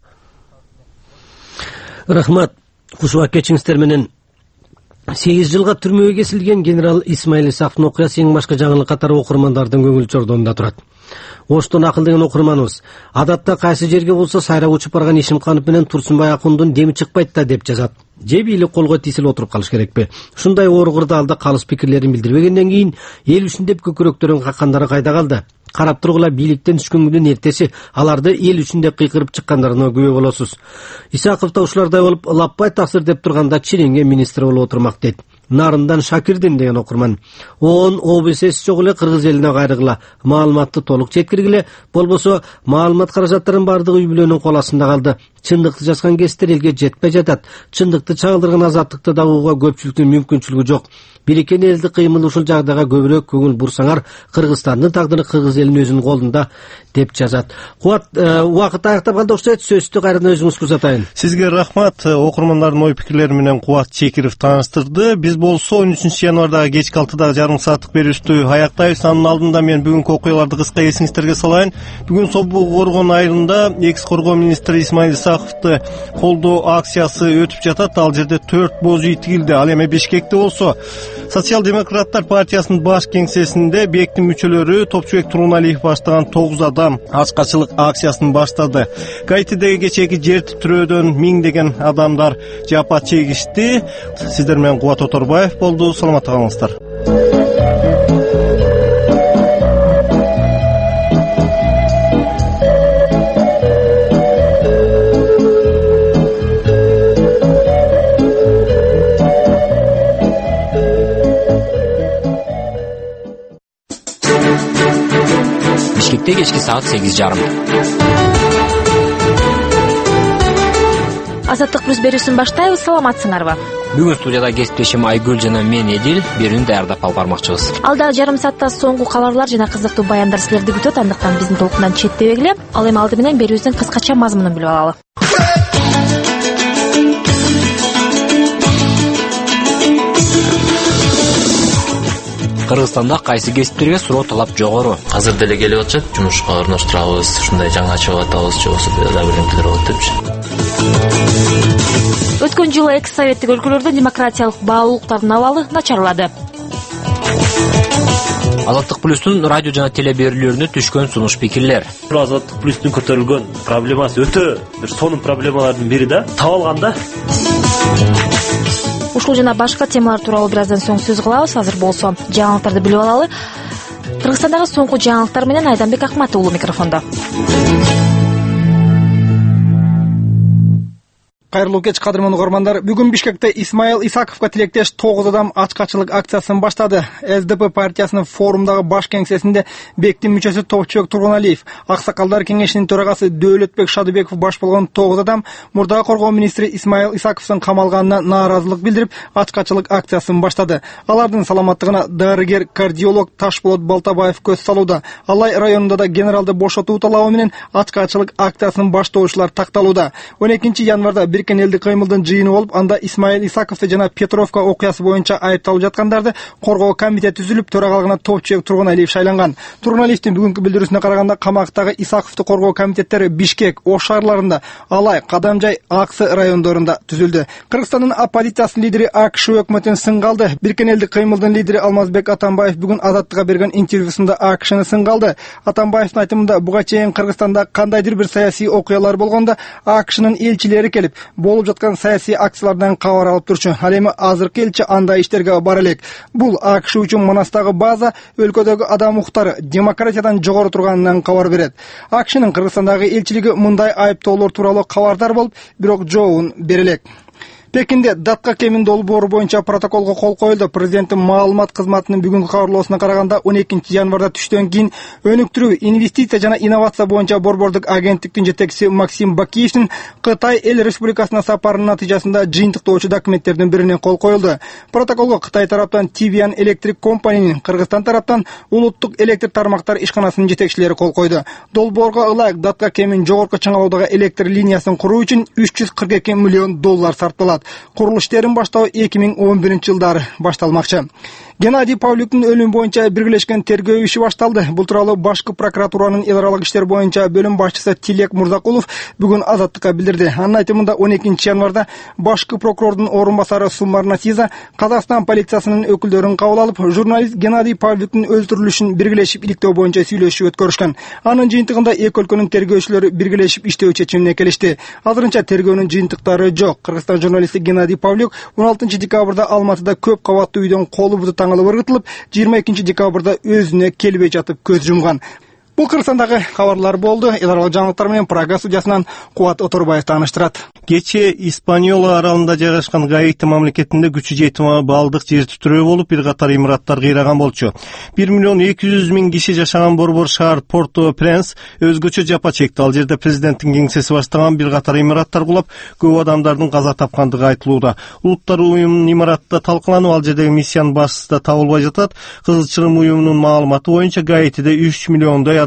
S: Рахмат. Кушубак кечиңиздер менен. сегиз жылга түрмөгө кесилген генерал Исмаил Исаковдун окуясы эң башка жаңылык катары окурмандардын көңүл чордонунда турат. Оштон акыл деген окурманыбыз адатта кайсы жерге болсо сайрап учуп барган Ишимканов менен Турсунбай Акундун деми чыкпайт да деп жазат. Же бийлик колго тисилип отуруп калыш керекпи? Ушундай оор кырдаалда калыс пикирлерин билдирбегенден кийин эл үчүн деп көкүрөктөрүн каккандары кайда калды? Карап тургула, бийликтен түшкөн күндүн эртеси аларды эл үчүн деп кыйкырып чыккандарына күбө болосуз. Исаков да ушулардай болуп лаппай таксыр деп турганда чиреңге министр болуп отурмак дейт. Нарындан Шакирдин деген окурман. Он ОБС жок эле кыргыз элине кайрыгыла, маалыматты толук жеткиргиле, болбосо маалымат каражаттарынын бардыгы үй бүлөнүн кол астында калды. Чындыкты жазган кесиптер элге жетпей жатат. Чындыкты чагылдырган Азаттыкты да угууга көпчүлүктүн мүмкүнчүлүгү жок. Бириккен элдик кыймыл ушул жагдага көбүрөөк көңүл бурсаңар, Кыргызстандын тагдыры кыргыз элинин өзүнүн колунда деп жазат. Кубат, убакыт аяктап калды окшойт. Сөздү кайрадан өзүңүзгө узатайын.
A: Сизге рахмат. Окурмандардын ой пикирлери менен Кубат Чекиров тааныштырды. Биз болсо он үчүнчү январдагы кечки алтыдагы жарым сааттык берүүбүздү аяктайбыз. Анын алдында мен бүгүнкү окуяларды кыска эсиңиздерге салайын. Бүгүн Собу Коргон айылында экс коргоо министри Исмаил Исаковду колдоо акциясы өтүп жатат. Ал жерде төрт боз үй тигилди. Ал эми Бишкекте болсо Социал-демократтар партиясынын баш кеңсесинде бектин мүчөлөрү Топчубек Тургуналиев баштаган тогуз адам ачкачылык акциясын баштады. Гаитидеги кечээки жер титирөөдөн миңдеген адамдар жапа чегишти. Сиздер менен Кубат Оторбаев болду. Саламатта калыңыздар.
T: Бишкекте кечки саат сегиз жарым.
U: Азаттык плюс берүүсүн баштайбыз. Саламатсыңарбы?
T: Бүгүн студияда кесиптешим Айгүл жана мен Эдил берүүнү даярдап алып бармакчыбыз.
U: Алда жарым саатта соңку кабарлар жана кызыктуу баяндар силерди күтөт, андыктан биздин толкундан четтебегиле. Ал эми алды менен берүүбүздүн кыскача мазмунун билип алалы.
T: Кыргызстанда кайсы кесиптерге суроо талап жогору?
V: Азыр деле келип атат, жумушка орноштурабыз, ушундай жаңа чыгып атабыз, же болбосо да биремдер болот депчи.
U: Өткөн жылы экс советтик өлкөлөрдө демократиялык баалуулуктардын абалы начарлады.
T: Азаттык плюстун радио жана теле берүүлөрүнө түшкөн сунуш пикирлер.
W: Азаттык плюстун көтөрүлгөн проблемасы өтө бир сонун проблемалардын бири да, табалганда.
U: Ушул жана башка темалар тууралуу бир аздан соң сөз кылабыз. Азыр болсо жаңылыктарды билип алалы. Кыргызстандагы соңку жаңылыктар менен Айданбек Акмат уулу микрофондо.
X: Кайрылуу кеч кадырман угармандар. Бүгүн Бишкекте Исмаил Исаковго тилектеш тогуз адам ачкачылык акциясын баштады. эс дэ пэ партиясынын форумдагы баш кеңсесинде бектин мүчөсү Топчубек Тургуналиев, Аксакалдар кеңешинин төрагасы Дөөлөтбек Шадыбеков баш болгон тогуз адам мурдагы коргоо министри Исмаил Исаковдун камалганына нааразылык билдирип, ачкачылык акциясын баштады. Алардын саламаттыгына дарыгер, кардиолог Ташболот Балтабаев көз салууда. Алай районунда да генералды бошотуу талабы менен ачкачылык акциясын баштоочулар такталууда. он экинчи январда Биркен элдик кыймылдын жыйыны болуп, анда Исмаил Исаковду жана Петровка окуясы боюнча айыпталып жаткандарды коргоо комитети түзүлүп, төрагалыгына Топчубек Тургуналиев шайланган. Тургуналиевдин бүгүнкү билдирүүсүнө караганда, камактагы Исаковду коргоо комитеттери Бишкек, Ош шаарларында, Алай, Кадамжай, Аксы райондорунда түзүлдү. Кыргызстандын оппозициясынын лидери АКШ өкмөтүн сынга алды. Биркен элдик кыймылдын лидери Алмазбек Атамбаев бүгүн Азаттыкка берген интервьюсунда АКШны сынга алды. Атамбаевдин айтымында, буга чейин Кыргызстанда кандайдыр бир саясий окуялар болгондо АКШнын элчилери келип, болуп жаткан саясий акциялардан кабар алып турчу. Ал эми азыркы элчи андай иштерге бара элек. Бул АКШ үчүн Манастагы база өлкөдөгү адам укуктары демократиядан жогору турганынан кабар берет. АКШнын Кыргызстандагы элчилиги мындай айыптоолор тууралуу кабардар болуп, бирок жообун бере элек. Пекинде датка кемин долбоору боюнча протоколго кол коюлду. Президенттин маалымат кызматынын бүгүнкү кабарлоосуна караганда, он экинчи январда түштөн кийин өнүктүрүү, инвестиция жана инновация боюнча борбордук агенттиктин жетекчиси Максим Бакиевдин Кытай эл республикасына сапарынын натыйжасында жыйынтыктоочу документтердин бирине кол коюлду. Протоколго Кытай тараптан Тивиан Electric Company'нин, Кыргызстан тараптан Улуттук электр тармактар ишканасынын жетекчилери кол койду. Долбоорго ылайык датка кемин жогорку чыңалуудагы электр линиясын куруу үчүн үч жүз кырк эки миллион доллар сарпталат. Курулуш иштерин баштоо эки миң он биринчи жылдары башталмакчы. Геннадий Павлюктун өлүмү боюнча биргелешкен тергөө иши башталды. Бул тууралуу башкы прокуратуранын эл аралык иштер боюнча бөлүм башчысы Тилек Мурзакулов бүгүн Азаттыкка билдирди. Анын айтымында, он экинчи январда башкы прокурордун орун басары Сумар Насиза Казакстан полициясынын өкүлдөрүн кабыл алып, журналист Геннадий Павлюктун өлтүрүлүшүн биргелешип иликтөө боюнча сүйлөшүү өткөрүшкөн. Анын жыйынтыгында эки өлкөнүн тергөөчүлөрү биргелешип иштөө чечимине келишти. Азырынча тергөөнүн жыйынтыктары жок. Кыргызстан журналисти Геннадий Павлюк он алтынчы декабрда Алматыда көп кабаттуу үйдөн колу буту таңылып ыргытылып, жыйырма экинчи декабрда өзүнө келбей жатып көз жумган. Бул Кыргызстандагы кабарлар болду. Эл аралык жаңылыктар менен Прага студиясынан Кубат Оторбаев тааныштырат.
A: Кечээ Испаньола аралында жайгашкан Гаити мамлекетинде күчү жети балдык жер титирөө болуп, бир катар имараттар кыйраган болчу. бир миллион эки жүз миң киши жашаган борбор шаар Порто-Пренс өзгөчө жапа чекти. Ал жерде президенттин кеңсеси баштаган бир катар имараттар кулап, көп адамдардын каза тапкандыгы айтылууда. Улуттар уюмунун имаратта талкаланып, ал жердеги миссиянын башчысы да табылбай жатат. Кызыл Чырым уюмунун маалыматы боюнча Гаитиде үч миллиондой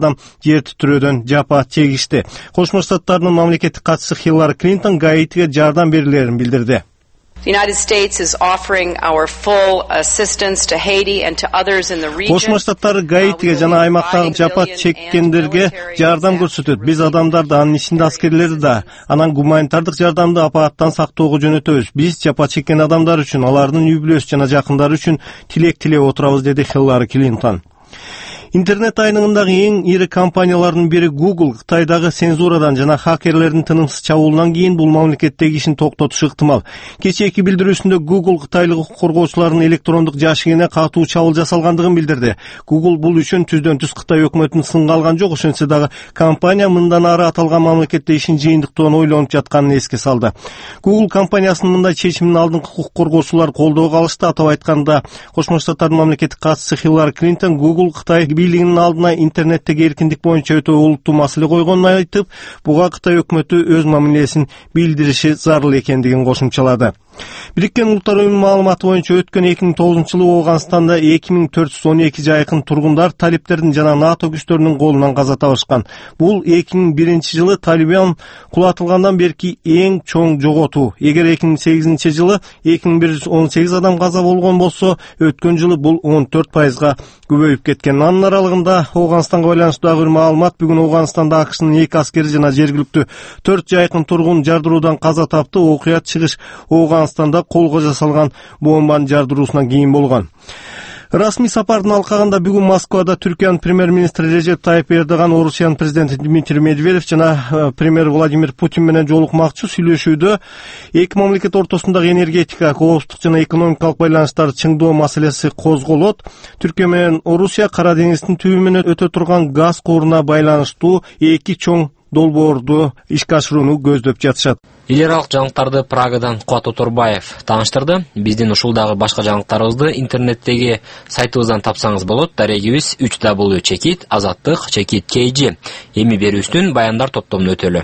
A: адам жер титирөөдөн жапа чегишти. Кошмо Штаттардын мамлекеттик катчысы Хиллари Клинтон Гаитиге жардам берилерин билдирди.
B: The United States is offering our full assistance to Haiti and to others in the region.
A: Кошмо Штаттары Гаитиге жана аймактагы жапа чеккендерге жардам көрсөтөт. Биз адамдарды, анын ичинде аскерлерди да, анан гуманитардык жардамды апаттан сактоого жөнөтөбүз. Биз жапа чеккен адамдар үчүн, алардын үй-бүлөсү жана жакындары үчүн тилек тилеп отурабыз, деди Хиллари Клинтон. Интернет айныңындагы эң ири компаниялардын бири Google Кытайдагы цензурадан жана хакерлердин тынымсыз чабуулунан кийин бул мамлекеттеги ишин токтотушу ыктымал. Кечээки билдирүүсүндө Google кытайлык укук коргоочулардын электрондук жашыгына катуу чабуул жасалгандыгын билдирди. Google бул үчүн түздөн түз Кытай өкмөтүн сынга алган жок, ошентсе дагы компания мындан ары аталган мамлекетте ишин жыйынтыктоон ойлонуп жатканын эске салды. Google компаниясынын мындай чечимин алдыңкы укук коргоочулар колдоого алышты. Атап айтканда, Кошмо Штаттардын мамлекеттик катчысы Хиллари Клинтон Google Кытай бийлигинин алдына интернеттеги эркиндик боюнча өтө олуттуу маселе койгонун айтып, буга Кытай өкмөтү өз мамилесин билдириши зарыл экендигин кошумчалады. Бириккен Улуттар Уюмунун маалыматы боюнча өткөн эки миң тогузунчу жылы Ооганстанда эки миң төрт жүз он эки жайкын тургундар талиптердин жана НАТО күчтөрүнүн колунан каза табышкан. Бул эки миң биринчи жылы Талибан кулатылгандан берки эң чоң жоготуу. Эгер эки миң сегизинчи жылы эки миң бир жүз он сегиз адам каза болгон болсо, өткөн жылы бул он төрт пайызга көбөйүп кеткен. Анын аралыгында Ооганстанга байланыштуу дагы бир маалымат: бүгүн Ооганстанда АКШнын эки аскери жана жергиликтүү төрт жайкын тургун жардыруудан каза тапты. Окуя чыгыш Ооганстанда колго жасалган бомбанын жардыруусунан кийин болгон. Расмий сапардын алкагында бүгүн Москвада Түркиянын премьер-министри Режеп Тайып Эрдоган, Орусиянын президенти Дмитрий Медведев жана премьер Владимир Путин менен жолукмакчы. Сүйлөшүүдө эки мамлекет ортосундагы энергетика, кооптук жана экономикалык байланыштарды чыңдоо маселеси козголот. Түркия менен Орусия Кара деңиздин түбү менен өтө турган газ кууруна байланыштуу эки чоң долбоорду ишке ашырууну көздөп жатышат.
T: Эл аралык жаңылыктарды Прагадан Куат Оторбаев тааныштырды. Биздин ушулдагы башка жаңылыктарыбызды интернеттеги сайтыбыздан тапсаңыз болот. Дарегибиз үч дабл ю чекит азаттык чекит кей джи. Эми берүүбүздүн баяндар топтомун өтөлү.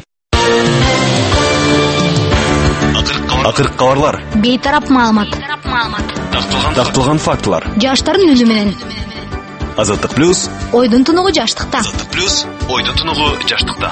C: Акыркы кабарлар.
D: Бейтарап маалымат.
C: Такталган фактылар.
D: Жаштардын үнү менен.
C: Азаттык плюс.
D: Ойдун тунугу жаштыкта.
C: Азаттык плюс. Ойдун тунугу жаштыкта.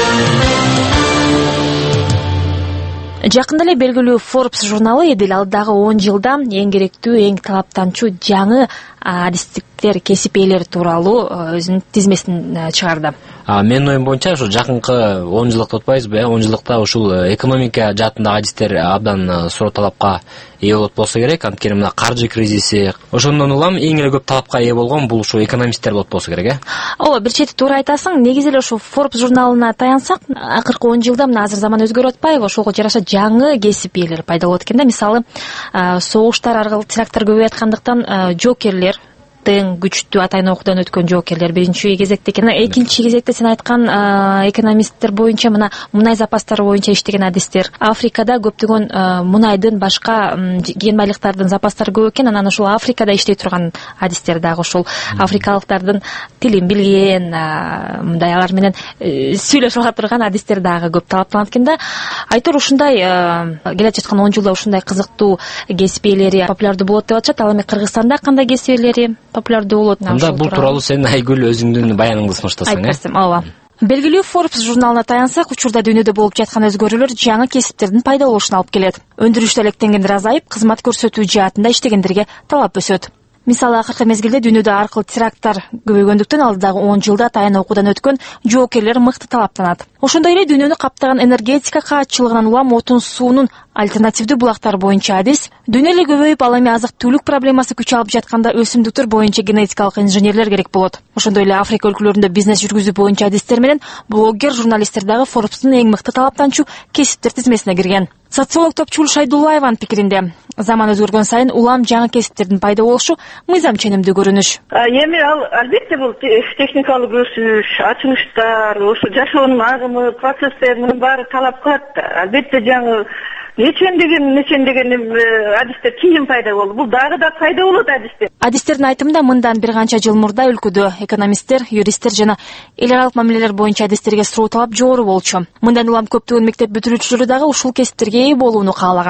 U: Жакында эле белгилүү Forbes журналы эдил алдагы он жылда эң керектүү, эң талаптанчу жаңы адистиктер, кесип ээлери тууралуу өзүнүн тизмесин чыгарды.
T: Менин оюм боюнча ушу жакынкы он жылдыкты утпайбызбы, э? он жылдыкта ушул экономика жаатындагы адистер абдан суроо талапка ээ болот болсо керек. Анткени мына каржы кризиси, ошондон улам эң эле көп талапка ээ болгон бул ушу экономисттер болот болсо керек, э?
U: Ооба, бир чети туура айтасың. Негизи эле ушу Forbes журналына таянсак, акыркы он жылда мына азыр заман өзгөрүп атпайбы? Ошого жараша жаңы кесип ээлери пайда болот экен да. Мисалы, согуштар, аркылуу теракттар көбөйүп аткандыктан жокерлер, тең күчтүү атайын окуудан өткөн жоокерлер биринчи кезекте экен. Экинчи кезекте сен айткан экономисттер боюнча мына мунай запастары боюнча иштеген адистер. Африкада көптөгөн мунайдын, башка кен байлыктардын запастары көп экен. Анан ошол Африкада иштей турган адистер дагы ошол африкалыктардын тилин билген, мындай алар менен сүйлөшүп ала турган адистер дагы көп талаптанат экен да. Айтор ушундай келе жаткан он жылда ушундай кызыктуу кесип ээлери популярдуу болот деп атышат. Ал эми Кыргызстанда кандай кесип ээлери популярдуу болот?
T: Анда бул тууралуу сен Айгүл өзүңдүн баяныңды сунуштасаң, э?
U: Айтасың, ооба. Белгилүү Forbes журналына таянсак, учурда дүйнөдө болуп жаткан өзгөрүүлөр жаңы кесиптердин пайда болушуна алып келет. Өндүрүштө электенгендер азайып, кызмат көрсөтүү жаатында иштегендерге талап өсөт. Мисалы, акыркы мезгилде дүйнөдө аркылуу теракттар көбөйгөндүктөн алдагы он жылда атайын окуудан өткөн жоокерлер мыкты талаптанат. Ошондой эле дүйнөнү каптаган энергетика каатчылыгынан улам отун суунун альтернативдүү булактар боюнча адис, дүйнө эле көбөйүп, ал эми азык түлүк проблемасы күч алып жатканда өсүмдүктөр боюнча генетикалык инженерлер керек болот. Ошондой эле Африка өлкөлөрүндө бизнес жүргүзүү боюнча адистер менен блогер, журналисттер дагы Forbes'тун эң мыкты талаптанчу кесиптер тизмесине кирген. Социолог Топчул Шайдуллаеванын пикиринде, заман өзгөргөн сайын улам жаңы кесиптердин пайда болушу мыйзам ченемдүү көрүнүш.
E: Эми ал албетте бул техникалык өсүш, ачылыштар, ошо жашоонун агымы, процесстеринин баары талап кылат. Албетте жаңы нечендеген нечендеген адистер кийин пайда болду. Бул дагы да пайда болот адистер.
U: Адистердин айтымында мындан бир канча жыл мурда өлкөдө экономисттер, юристтер жана эл аралык мамилелер боюнча адистерге суроо талап жогору болчу. Мындан улам көптөгөн мектеп бүтүрүүчүлөрү дагы ушул кесиптерге ээ болууну каалаган.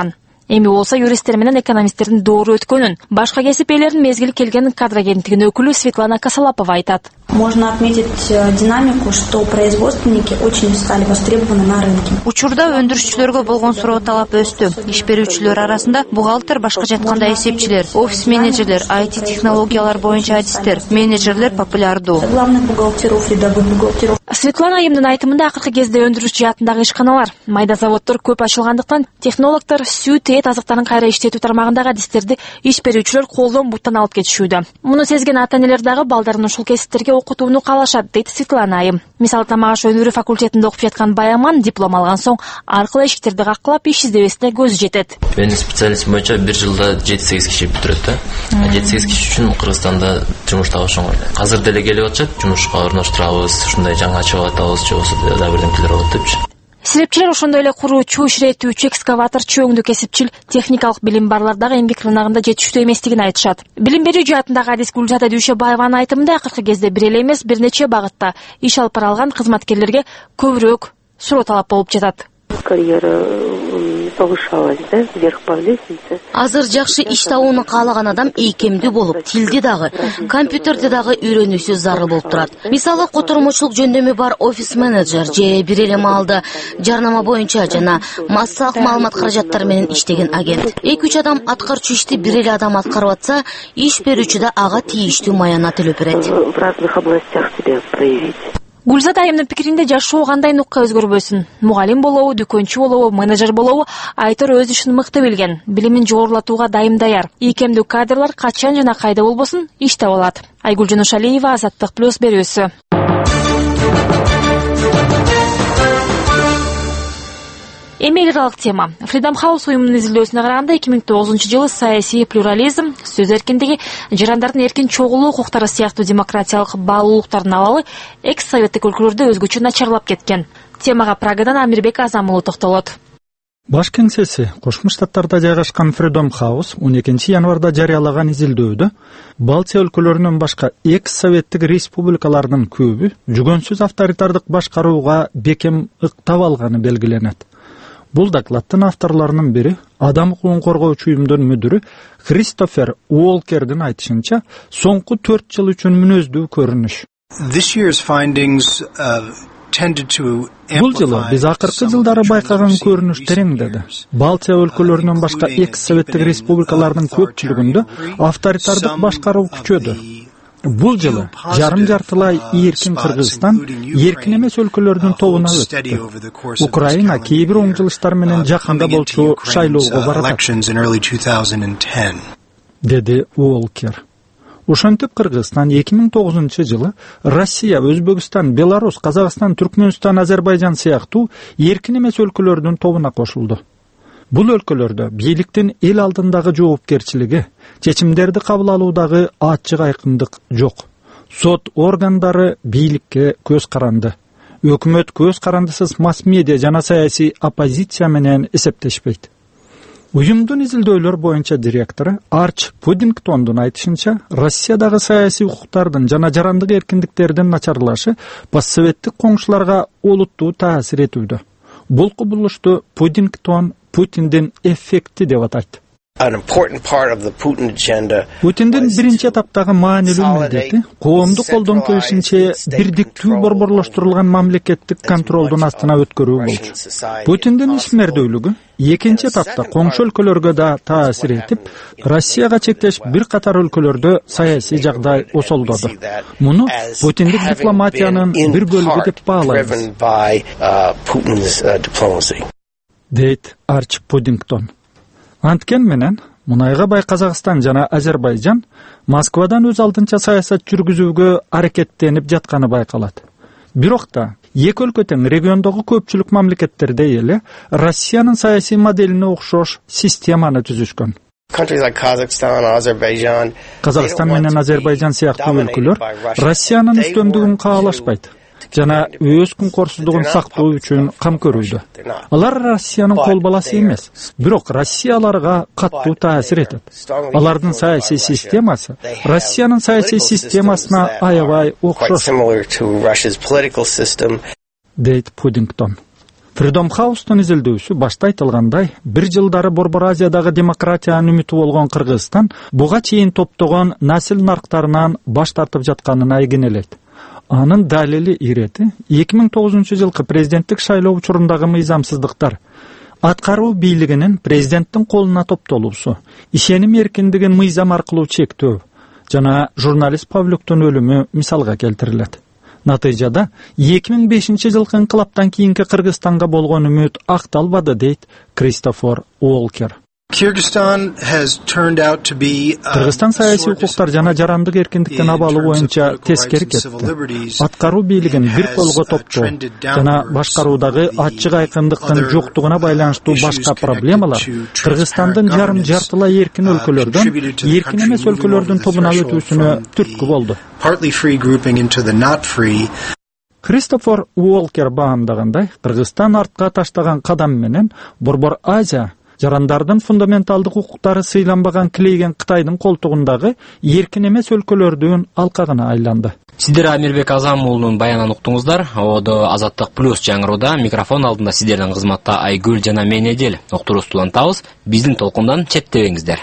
U: Эми болсо юристтер менен экономисттердин доору өткөнүн, башка кесип ээлеринин мезгили келген кадр агенттигинин өкүлү Светлана Косолапова айтат.
F: Можно отметить динамику, что производственники очень стали востребованы на рынке.
G: Учурда өндүрүшчүлөргө болгон суроо талап өстү. Иш берүүчүлөр арасында бухгалтер, башкача айтканда эсепчилер, офис менеджерлер, ай ти технологиялар боюнча адистер, менеджерлер популярдуу.
F: Главных бухгалтеров, рядовых бухгалтеров.
U: Светлана Айымдын айтымында акыркы кезде өндүрүш жаатындагы ишканалар, майда заводдор көп ачылгандыктан технологдор сүт, эт азыктарын кайра иштетүү тармагындагы адистерди иш берүүчүлөр колдон буттан алып кетишүүдө. Муну сезген ата-энелер дагы балдарын ушул кесиптерге окутууну каалашат, дейт Светлана Айым. Мисалы Тамагаш өнүрүү факультетинде окуп жаткан Баяман диплом алган соң аркылуу эшиктерди каккылап иш издебесине көзү жетет.
V: Менин специалистим боюнча бир жылда жети сегиз киши бүтүрөт да. жети сегиз киши үчүн Кыргызстанда жумуш таба оңой. Азыр деле келип атышат, жумушка орноштурабыз, ушундай жаңы ачып атабыз, же болбосо да бирдемелер болот депчи.
U: Серепчилер ошондой эле куруучу, иширетүүчү, экскаваторчу, өңдүү кесипчил, техникалык билим барлардагы эмгек рыногунда жетиштүү эместигин айтышат. Билим берүү жаатындагы адис Гүлзада Дүйшөбаеванын айтымында акыркы кезде бир эле эмес, бир нече багытта иш алып бара алган кызматкерлерге көбүрөөк суроо талап болуп жатат.
H: Карьера повышалась, да, вверх по лестнице.
K: Азыр жакшы иш табууну каалаган адам ийкемдүү болуп, тилди дагы, компьютерди дагы үйрөнүүсү зарыл болуп турат. Мисалы, котормочулук жөндөмү бар офис менеджер же бир эле маалда жарнама боюнча жана массалык маалымат каражаттары менен иштеген агент. эки үч адам аткарчу ишти бир эле адам аткарып атса, иш берүүчү да ага тийиштүү маянат төлөп берет.
H: В разных областях себя проявить.
U: Гүлзада Айымдын пикиринде жашоо кандай нукка өзгөрбөсүн. Мугалим болобу, дүкөнчү болобу, менеджер болобу, Айтор өз ишин мыкты билген, билимин жогорулатууга дайым даяр. Ийкемдүү кадрлар качан жана кайда болбосун иш таба алат. Айгүл Жунушалиева, Азаттык плюс берүүсү. Эми эл аралык тема. Freedom House уюмунун изилдөөсүнө караганда эки миң тогузунчу жылы саясий плюрализм, сөз эркиндиги, жарандардын эркин чогулуу укуктары сыяктуу демократиялык баалуулуктардын абалы экс советтик өлкөлөрдө өзгөчө начарлап кеткен. Темага Прагадан Амирбек Азам уулу токтолот.
O: Баш кеңсеси Кошмо Штаттарда жайгашкан Freedom House он экинчи январда жарыялаган изилдөөдө Балтия өлкөлөрүнөн башка экс советтик республикалардын көбү жүгөнсүз авторитардык башкарууга бекем ыктап алганы белгиленет. Бул докладтын авторлорунун бири адам укугун коргоочу уюмдун мүдүрү Кристофер Уолкердин айтышынча, соңку төрт жыл үчүн мүнөздүү көрүнүш.
P: This year's findings uh, tended to
O: Бул жылы биз акыркы жылдары байкаган көрүнүш тереңдеди. Балтия өлкөлөрүнөн башка экс советтик республикалардын көпчүлүгүндө авторитардык башкаруу күчөдү. Бул жылы жарым жартылай эркин Кыргызстан эркин эмес өлкөлөрдүн тобуна өттү. Украина кээ бир оңжылыштар менен жакында болчу шайлоого барат, деди Уолкер. Ошентип Кыргызстан эки миң тогузунчу жылы Россия, Өзбекстан, Беларусь, Казакстан, Түркмөнстан, Азербайжан сыяктуу эркин эмес өлкөлөрдүн тобуна кошулду. Бул өлкөлөрдө бийликтин эл алдындагы жоопкерчилиги, чечимдерди кабыл алуудагы ачык айкындык жок. Сот органдары бийликке көз каранды. Өкмөт көз карандысыз масс-медиа жана саясий оппозиция менен эсептешпейт. Уюмдун изилдөөлөр боюнча директору Арч Пудингтондун айтышынча, Россиядагы саясий укуктардын жана жарандык эркиндиктердин начарлашы постсоветтик коңшуларга олуттуу таасир этүүдө. Бул кубулушту Пудингтон Путиндин эффекти деп атайт. Путиндин биринчи этаптагы маанилүү милдети коомду колдон келишинче бирдиктүү борборлоштурулган мамлекеттик контролдун астына өткөрүү болчу. Путиндин ишмердүүлүгү экинчи этапта коңшу өлкөлөргө да таасир этип, Россияга чектеш бир катар өлкөлөрдө саясий жагдай осолдоду. Муну Путиндик дипломатиянын бир бөлүгү деп баалайбыз, дейт Арч Пудингтон. Анткен менен мунайга бай Казакстан жана Азербайжан Москвадан өз алдынча саясат жүргүзүүгө аракеттенип жатканы байкалат. Бирок да эки өлкө тең региондогу көпчүлүк мамлекеттерде эле Россиянын саясий моделине окшош системаны түзүшкөн. Казакстан менен Азербайжан сыяктуу өлкөлөр Россиянын үстөмдүгүн каалашпайт жана өз күнкорсуздугун сактоо үчүн кам көрүүдө. Алар Россиянын кол баласы эмес, бирок Россия аларга каттуу таасир этет. Алардын саясий системасы Россиянын саясий системасына аябай окшош, дейт Пудингтон. Freedom House'тун изилдөөсү башта айтылгандай, бир жылдары Борбор Азиядагы демократиянын үмүтү болгон Кыргызстан буга чейин топтогон насил нарктарынан баш тартып жатканын айгинелейт. Анын далили ирети эки миң тогузунчу жылкы президенттик шайлоо учурундагы мыйзамсыздыктар, аткаруу бийлигинин президенттин колуна топтолуусу, ишеним эркиндигин мыйзам аркылуу чектөө жана журналист Павлюктун өлүмү мисалга келтирилет. Натыйжада эки миң бешинчи жылкы инкылаптан кийинки Кыргызстанга болгон үмүт акталбады, дейт Кристофер Уолкер. Кыргызстан саясий укуктар жана жарандык эркиндиктин абалы боюнча тескери кетти. Аткаруу бийлигин бир колго топтоо жана башкаруудагы ачык айкындыктын жоктугуна байланыштуу башка проблемалар Кыргызстандын жарым жартылай эркин өлкөлөрдөн эркин эмес өлкөлөрдүн тобуна өтүүсүнө түрткү болду. Кристофер Уолкер баамдагандай, Кыргызстан артка таштаган кадам менен Борбор Азия жарандардын фундаменталдык укуктары сыйланбаган килейген Кытайдын колтугундагы эркин эмес өлкөлөрдүн алкагына айланды.
T: Сиздер Амирбек Азам уулунун баянын уктуңуздар. Ободо Азаттык плюс жаңыруда микрофон алдында сиздердин кызматта Айгүл жана мен Эдел. Уктуруусу улантабыз. Биздин толкундан четтебеңиздер.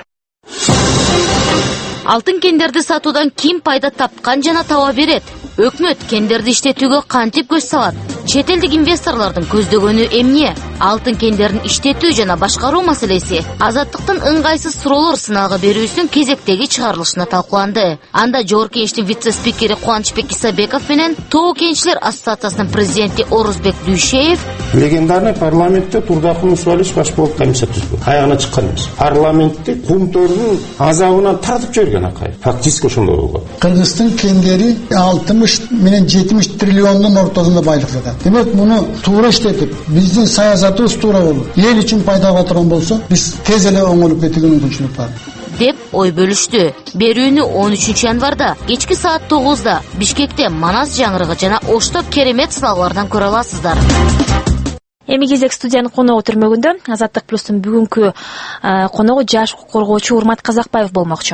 K: Алтын кендерди сатуудан ким пайда тапкан жана таба берет? Өкмөт кендерди иштетүүгө кантип көз салат? Чет элдик инвесторлордун көздөгөнү эмне? Алтын кендерин иштетүү жана башкаруу маселеси Азаттыктын ыңгайсыз суроолор сынагы берүүсүнүн кезектеги чыгарылышына талкууланды. Анда Жогорку Кеңештин вице-спикери Кубанычбек Исабеков менен Тоо кенчилер ассоциациясынын президенти Орузбек Дүйшеев
I: легендарный парламентте Турдахун Усвалич баш болуп комиссия түздү. Аягына чыккан эмес. Парламентти кумтордун азабынан тартып жиберген акай. Фактически ошондой болгон.
J: Кыргыздын кендери алтымыш менен жетимиш триллиондун ортосунда байлык жатат. Демек муну туура иштетип, биздин саясатыбыз туура болуп, эл үчүн пайдага турган болсо, биз тез эле оңолуп кетүүгө мүмкүнчүлүк бар.
K: деп ой бөлүштү. Берүүнү он үчүнчү январда кечки саат тогузда Бишкекте Манас жаңырыгы жана Ошто керемет сыналардан көрө аласыздар.
U: Эми кезек студиянын коногу түрмөгүндө Азаттык плюстун бүгүнкү коногу жаш укук коргоочу Урмат Казакбаев болмокчу.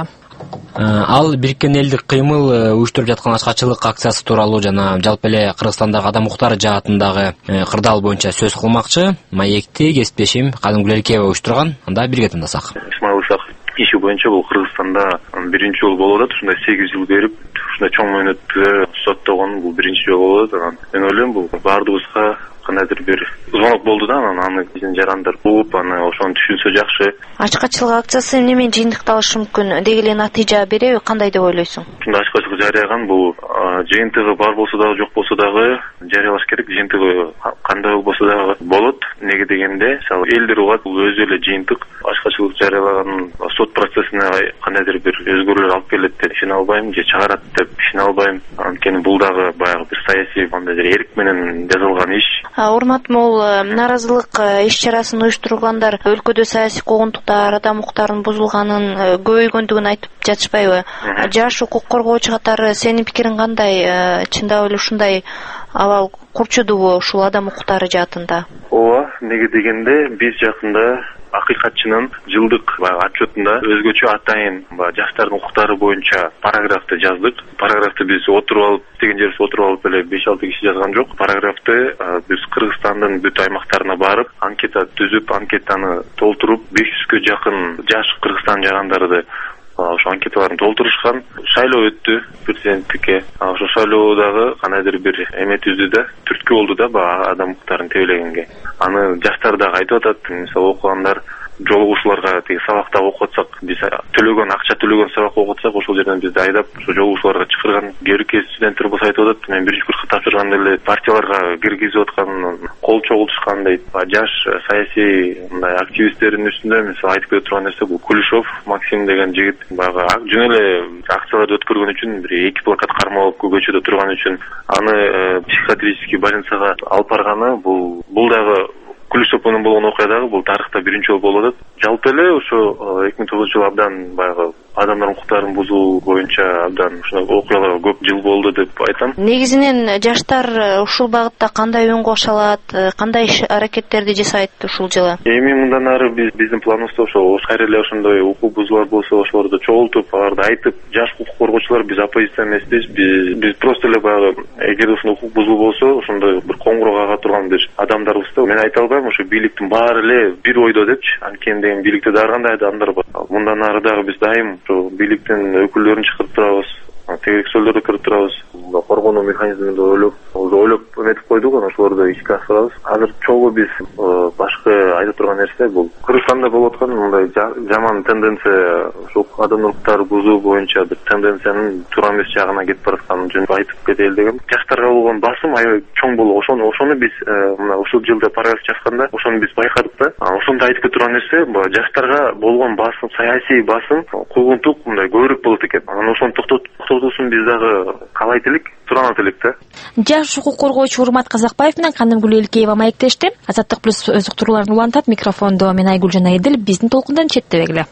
T: Ал Бириккен элдик кыймыл уюштуруп жаткан ачкачылык акциясы тууралуу жана жалпы эле Кыргызстандагы адам укуктары жаатындагы кырдаал боюнча сөз кылмакчы. Маекти кесиптешим Кадым Гүлеркеева уюштурган. Анда бирге тыңдасак.
L: Исмаил Исаков иши боюнча бул Кыргызстанда биринчи жолу болуп атат. Ушундай сегиз жыл берип, ушундай чоң мөөнөттө соттогон бул биринчи жолу болуп атат. Мен ойлойм бул баардыгыбызга кандайдыр бир звонок болду да, анан аны биздин жарандар угуп, аны ошону түшүнсө жакшы.
G: Ачкачылык акциясы эмне менен жыйынтыкталышы мүмкүн? Деги эле натыйжа береби? Кандай деп ойлойсуң?
L: Ушундай ачкачылык жарыяган бул жыйынтыгы бар болсо дагы, жок болсо дагы жарыялаш керек. Жыйынтыгы кандай болсо дагы болот. Неге дегенде, мисалы элдер угат, бул өзү эле жыйынтык ачкачылык жарыялаган сот процессине кандайдыр бир өзгөрүүлөр алып келет деп ишене албайм, же чыгарат деп ишене албайм. Анткени бул дагы баягы бир саясий кандайдыр эрк менен жазылган иш.
G: Урмат, могул нааразылык иш-чарасын уюштургандар өлкөдө саясий куугунтуктар, адам укуктарынын бузулганын көбөйгөндүгүн айтып жатышпайбы? Жаш укук коргоочу катары сенин пикириң кандай? Чындап эле ушундай абал курчудубу ушул адам укуктары жаатында?
L: Ооба, неге дегенде биз жакында акыйкатчынын жылдык отчетунда өзгөчө атайын жаштардын укуктары боюнча параграфты жаздык. Параграфты биз отуруп алып, деген жерибиз отуруп алып эле беш алты киши жазган жок. Параграфты биз Кыргызстандын бүт аймактарына барып, анкета түзүп, анкетаны толтуруп, беш жүзгө жакын жаш Кыргызстан жарандарды ошо анкеталарын толтурушкан. Шайлоо өттү президенттикке. Ошо шайлоодагы кандайдыр бир эме түздү да, түрткү болду да баягы адам укуктарын тебелегенге. Аны жаштар дагы айтып атат. Мисалы окугандар жолугушууларга тиги сабакта окуп атсак, биз төлөгөн акча төлөгөн сабак окуп атсак, ошол жерден бизди айдап ошо жолугушууларга чакырган. Кээ бир студенттер болсо айтып атат, мен биринчи курска тапшырганда эле партияларга киргизип аткан, кол чогултушкан дейт. Жаш саясий мындай активисттердин үстүндө мисалы айтып кетип турган нерсе, бул Кулишов Максим деген жигит баягы жөн эле акцияларды өткөргөн үчүн бир эки плакат кармалып көчөдө турган үчүн аны психиатрический больницага алып барганы, бул бул дагы Кулишов менен болгон окуя дагы бул тарыхта биринчи жолу болуп атат. Жалпы эле ошо эки миң тогузунчу жыл абдан баягы адамдардын укуктарын бузуу боюнча абдан ушундай окуялар көп жыл болду деп айтам.
G: Негизинен жаштар ушул багытта кандай үн кошо алат, кандай иш аракеттерди жасайт ушул жылы?
L: Эми мындан ары биз биздин планыбызда ошо кайра эле ошондой укук бузуулар болсо ошолорду чогултуп, аларды айтып, жаш укук коргоочулар биз оппозиция эмеспиз. Биз биз просто эле баягы эгер ушундай укук бузуу болсо, ошондой бир коңгуроо кага турган бир адамдарбызды. Мен айта албайм, ошо бийликтин баары эле бир ойдо депчи. Анткени деген бийликте дагы кандай адамдар бар. Мындан ары дагы биз дайым ошо бийликтин өкүлдөрүн чакырып турабыз. Тегерек сөөлдөрдү кирип турабыз. Коргонуу механизмин ойлоп, уже ойлоп эметип койдук, ошолорду ишке ашырабыз. Азыр чогуу биз башкы айта турган нерсе бул Кыргызстанда болуп аткан мындай жаман тенденция, ошо адамдын укуктарын бузуу боюнча бир тенденциянын туура эмес жагына кетип баратканын жөн айтып кетели дегем. Жаштарга болгон басым аябай чоң болуп, ошону ошону биз мына ушул жылда параграф жазганда ошону биз байкадык да. Ошондо айтып турган нерсе жаштарга болгон басым, саясий басым, куугунтук мындай көбүрөөк болот экен. Анан ошону токтотуусун биз дагы каалайт элек, суранат элек да.
U: Жаш укук коргоочу Урмат Казакбаев менен Кандемгүл Элкеева маектешти. Азаттык плюс өз уктурууларын улантат. Микрофондо мен Айгүлжан Айдил. Биздин толкундан четтебегиле.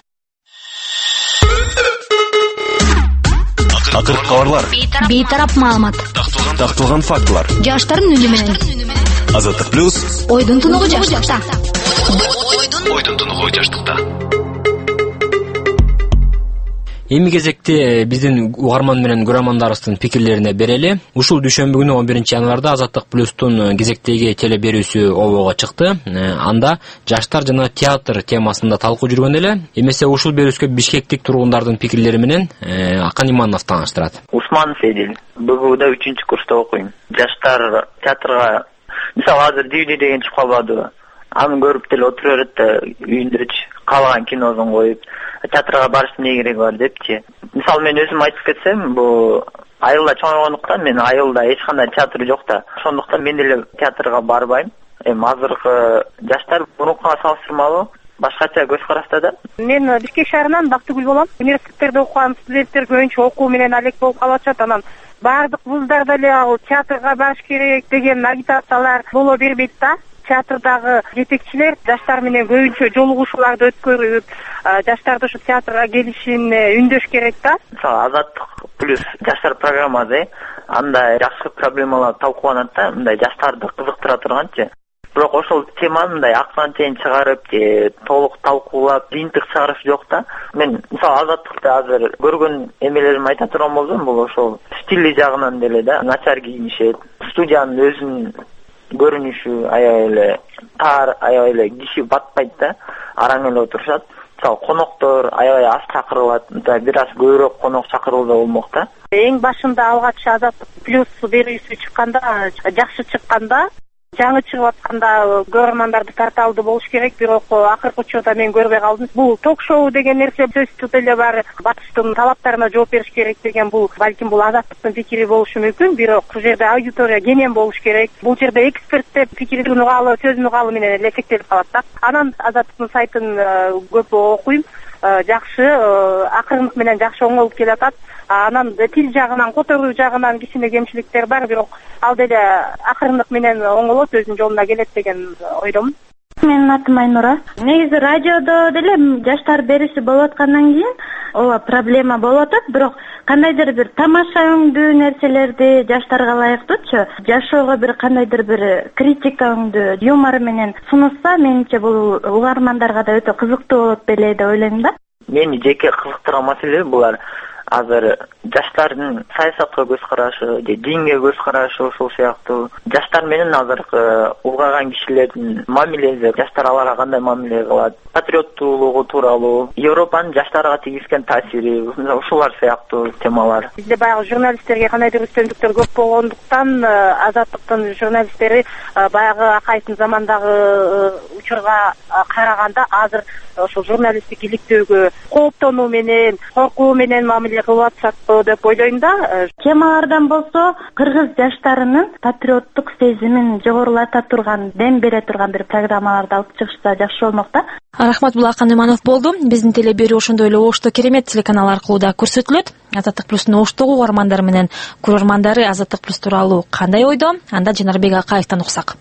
C: Акыркы кабарлар.
D: Бейтарап маалымат.
C: Такталган фактылар.
D: Жаштардын үнү менен.
C: Азаттык плюс.
D: Ойдун тунугу жаштыкта.
C: Ойдун тунугу жаштыкта.
T: Эми кезекте биздин угарман менен көрөрмандарыбыздын пикирлерине берели. Ушул дүйшөмбү күнү он биринчи январда Азаттык плюстун кезектеги теле берүүсү обого чыкты. Анда жаштар жана театр темасында талкуу жүргөн эле. Эмесе ушул берүүскө бишкектик тургундардын пикирлери менен Акан Иманов тааныштырат.
M: Усманов Эдил. БГУда үчүнчү курста окуйм. Жаштар театрга мисалы азыр ди ви ди деген чыгып калбадыбы? Аны көрүп деле отура берет да үйүндөчү каалаган киносун коюп, театрга барыш эмне кереги бар депчи. Мисалы мен өзүм айтып кетсем, бул айылда чоңойгондуктан мен айылда эч кандай театр жок да. Ошондуктан мен деле театрга барбайм. Эми азыркы жаштар мурункуга салыштырмалуу башкача көз карашта да.
N: Мен Бишкек шаарынан Бактыгүл болом. Университеттерде окуган студенттер көбүнчө окуу менен алек болуп калып атышат. Анан баардык вуздарда эле ал театрга барыш керек деген агитациялар боло бербейт да. Театрдагы жетекчилер жаштар менен көбүнчө жолугушууларды өткөрүп, жаштарды ушу театрга келишине үндөш керек да.
M: Мисалы Азаттык плюс жаштар программасы, анда жакшы проблемалар талкууланат да, мындай жаштарды кызыктыра турганчы. Бирок ошол теманы мындай актан чейин чыгарып, толук талкуулап, жыйынтык чыгарыш жок да. Мен мисалы Азаттыкта азыр көргөн эмелерим айта турган болсом, бул ошол стили жагынан деле да, начар кийинишет, студиянын өзүнүн көрүнүшү аябай эле тар, аябай эле киши батпайт да, араң эле отурушат. Мисалы коноктор аябай аз чакырылат, бир аз көбүрөөк конок чакырылса болмок да.
N: Эң башында алгач Азаттык плюс берүүсү чыкканда, жакшы чыкканда, жаңы чыгып атканда көрөрмандарды тарталды болуш керек, бирок акыркы учурда мен көрбөй калдым. Бул ток-шоу деген нерсе сөзсүз эле бар, батыштын талаптарына жооп бериш керек деген бул балким бул Азаттыктын пикири болушу мүмкүн, бирок бул жерде аудитория кенен болуш керек. Бул жерде эксперт деп пикирин угалы, сөзүн угалы менен эле чектелип калат да. Анан Азаттыктын сайтын көп окуйм. Жакшы, акырынык менен жакшы оңолуп келатат. Анан тил жагынан, которуу жагынан кичине кемчиликтер бар, бирок ал деле акырынык менен оңолот, өзүнүн жолуна келет деген ойдомун.
F: Менин атым Айнура. Негизи радиодо деле жаштар берүүсү болуп аткандан кийин ооба проблема болуп атат, бирок кандайдыр бир тамаша өңдүү нерселерди жаштарга ылайыктуучу, жашоого бир кандайдыр бир критика өңдүү, юмор менен сунушса, менимче бул угармандарга да өтө кызыктуу болот беле деп ойлойм да.
M: Мени жеке кызыктырган маселе булар азыр жаштардын саясатка көз карашы, же динге көз карашы, ошол сыяктуу жаштар менен азыркы улгайган кишилердин мамилеси, жаштар аларга кандай мамиле кылат, патриоттуулугу тууралуу, Европанын жаштарга тийгизген таасири, ушулар сыяктуу темалар.
N: Бизде баягы журналисттерге кандайдыр үстөмдүктөр көп болгондуктан Азаттыктын журналисттери баягы Акаевдин замандагы учурга караганда азыр ошол журналисттик иликтөөгө кооптонуу менен, коркуу менен мамиле кылып атышат деп ойлойм да.
F: Темалардан болсо, кыргыз жаштарынын патриоттук сезимин жогорулата турган, дем бере турган бир программаларды алып чыгышса жакшы болмок да.
U: Рахмат, бул Акан Иманов болду. Биздин теле берүү ошондой эле Ошто Керемет телеканалы аркылуу да көрсөтүлөт. Азаттык плюстун Оштогу угармандары менен көрөрмандары Азаттык плюс тууралуу кандай ойдо? Анда Жанарбек Акаевден уксак.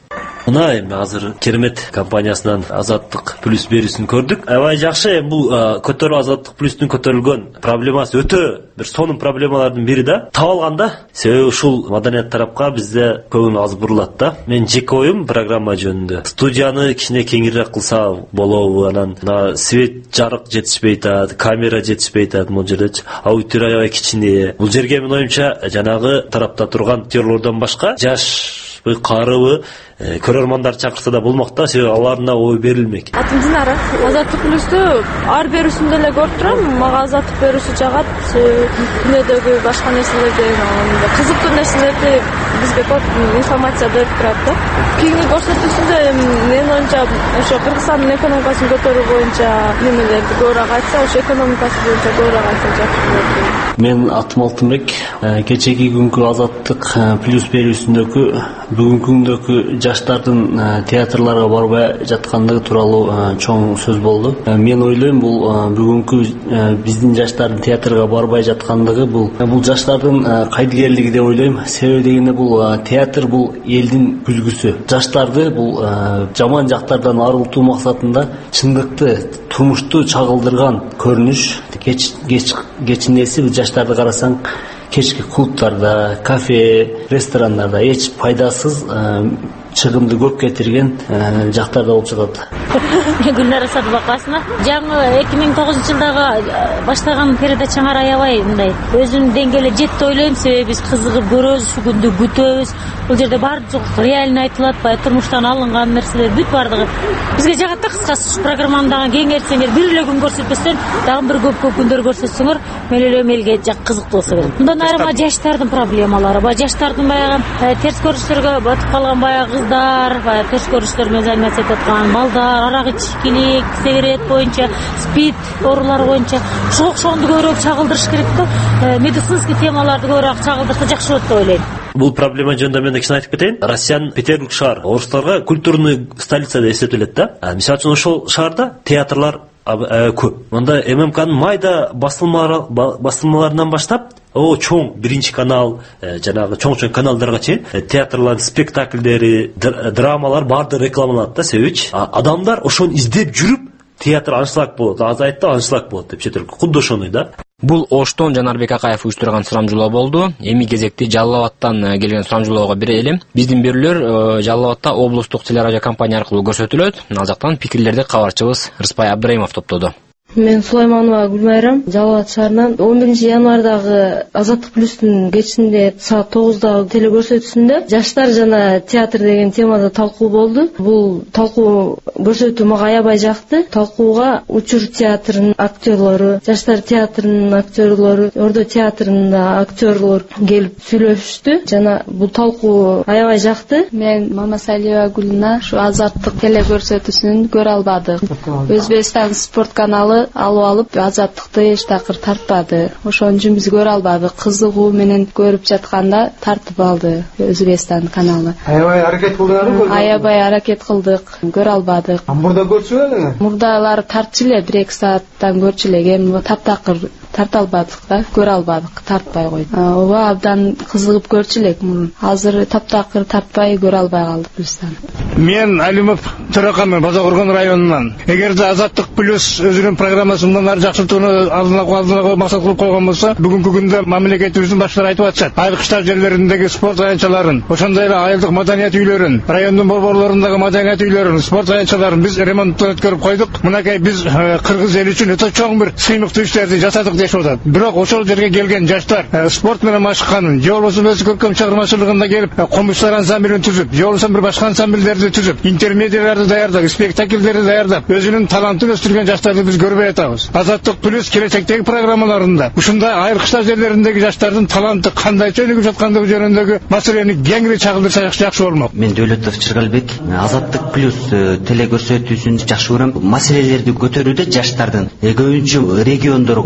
Q: Мына эми азыр Керемет компаниясынан Азаттык плюс берүүсүн көрдүк. Аябай жакшы. Бул көтөрүү Азаттык плюстун көтөрүлгөн проблемасы өтө бир сонун проблемалардын бири да. Табалганда себеби ушул маданият тарапка бизде көңүл аз бурулат да. Мен жеке оюм программа жөнүндө студияны кичине кеңирээк кылса болобу, анан мына свет жарык жетишпей атат, камера жетишпей атат могу жердечи. Аудитория аябай кичине. Бул жерге менин оюмча жанагы тарапта турган актерлордон башка жаш карыбы көрөрмандар чакырса да болмок да, себеби алардын да ой берилмек.
U: Атым Динара. Азаттык плюсту ар берүүсүндө эле көрүп турам. Мага азаттык берүүсү жагат. Күнөөдөгү башка нерселерди, кызыктуу нерселерди бизге көп информация берип турат да. Кийинки көрсөтүүсүндө менин оюмча ошо Кыргызстандын экономикасын көтөрүү боюнча немелерди көбүрөөк айтса, ошо экономикасы боюнча көбүрөөк айтса жакшы болот.
R: Мен атым Алтынбек. Кечеги күnkү Азаттык плюс берүүсүндөгү бүгүнкү күндөгү жаштардын театрларга барбай жаткандыгы тууралуу чоң сөз болду. Мен ойлойм, бул бүгүнкү биздин жаштардын театрга барбай жаткандыгы бул бул жаштардын кайдыгерлиги деп ойлойм. Себеби дегенде бул театр бул элдин күлгүсү. Жаштарды бул жаман жактардан арылтуу максатында чындыкты, турмушту чагылдырган көрүнүш. Кеч кечинеси жаштарды карасаң, кечки клубтарда, кафе, ресторандарда эч пайдасыз чыгымды көп кетирген жактарда болуп жатат.
K: Гүлнара Садыбакасова. Жаңы эки миң тогузунчу жылдагы баштаган передачаңар аябай мындай өзүнүн деңгээли жетти деп ойлойм. Себеби биз кызыгып көрөбүз, ушул күндү күтөбүз. Бул жерде баардыгы реально айтылат, баягы турмуштан алынган нерселер бүт баардыгы бизге жагат да. Кыскасы ушу программаны дагы кеңейтсеңер, бир эле күн көрсөтпөстөн дагы бир көп көп күндөр көрсөтсөңөр, мен ойлойм элге жак кызыктуу болсо керек. Мындан ары баягы жаштардын проблемалары, баягы жаштардын баягы терс көрүштөргө батып калган баягы кыздар, баягы терс көрүштөр менен заниматься этип аткан балдар, арак ичкилик, сигарет боюнча, спид оорулары боюнча ошого окшогонду көбүрөөк чагылдырыш керек да. Медицинский темаларды көбүрөөк чагылдырса жакшы болот деп ойлойм.
Q: Бул проблема жөнүндө мен кичине айтып кетейин. Россиянын Петербург шаар орустарга культурный столица деп эсептелет да. Мисалы үчүн ошол шаарда театрлар көп. Мында эм эм кнын майда басылмаларынан баштап о чоң биринчи канал, жанагы чоң-чоң каналдарга чейин театрлардын спектакльдери, драмалар баардыгы рекламаланат да. Себеби адамдар ошону издеп жүрүп театр аншлаг болот, азайт да аншлаг болот деп четирет. Кудду ошону да.
T: Бул Оштон Жанарбек Акаев уюштурган сурамжылоо болду. Эми кезекти Жалал Абадтан келген сурамжылоого берели. Биздин берүүлөр Жалал Абадта облустук телерадио компания аркылуу көрсөтүлөт. Ал жактан пикирлерди кабарчыбыз Рыспай Абдрайымов топтоду.
H: Мен Сулайманова Гүлмайрам, Жалал Абад шаарынан. он биринчи январдагы Азаттык плюстун кечинде саат тогуздагы телекөрсөтүүсүндө жаштар жана театр деген темада талкуу болду. Бул талкуу көрсөтүү мага аябай жакты. Талкууга Учур театрынын актерлору, жаштар театрынын актерлору, Ордо театрынын актерлору келип сүйлөшүштү. Жана бул талкуу аябай жакты.
S: Мен Мамасалиева Гүлна ушу Азаттык телекөрсөтүүсүн көрө албадым. Өзбекстан спорт каналы алып алып Азаттыкты эч такыр тартпады. Ошон үчүн биз көрө албадык. Кызыгуу менен көрүп жатканда тартып алды Өзбекстан каналы.
X: Аябай аракет кылдыңарбы?
S: Аябай аракет кылдык, көрө албадык.
X: Мурда көрчү элеңер?
S: Мурдалар тартчу эле, бир эки сааттан көрчү элек. Эми таптакыр тарта албадык да, көрө албадык, тартпай койду. Ооба абдан кызыгып көрчү элек. Азыр таптакыр тартпай көрө албай калдык биздан.
W: Мен Алимов Төрөкамын, Базакургон районунан. Эгерде Азаттык плюс өзүнүн программасын мындан ары жакшыртууну алдына максат кылып койгон болсо, бүгүнкү күндө мамлекетибиздин башчылары айтып атышат. Айрыкчтар жерлериндеги спорт аянтчаларын, ошондой эле айылдык маданият үйлөрүн, райондун борборлорундагы маданият үйлөрүн, спорт аянтчаларын биз ремонттон өткөрүп койдук. Мынакей биз кыргыз эли үчүн өтө чоң бир сыймыктуу иштерди жасадык дешип атат. Бирок ошол жерге келген жаштар спорт менен машыкканын, же болбосо өз көркөм чыгармачылыгында келип коммуштар ансамблин түзүп, же болбосо бир башка ансамбльдерди түзүп, интермедиаларды даярдап, спектакльдерди даярдап, өзүнүн талантын өстүргөн жаштарды биз көрбөй атабыз. Азаттык плюс келечектеги программаларында ушундай айрыкчтар жерлериндеги жаштардын таланты кандайча өнүгүп жаткандыгы жөнүндөгү маселени кеңири чагылдырса жакшы болмок.
Y: Мен Дөөлөтов Чыргалбек. Азаттык плюс телекөрсөтүүсүн жакшы көрөм. Маселелерди көтөрүүдө жаштардын көбүнчө региондорго,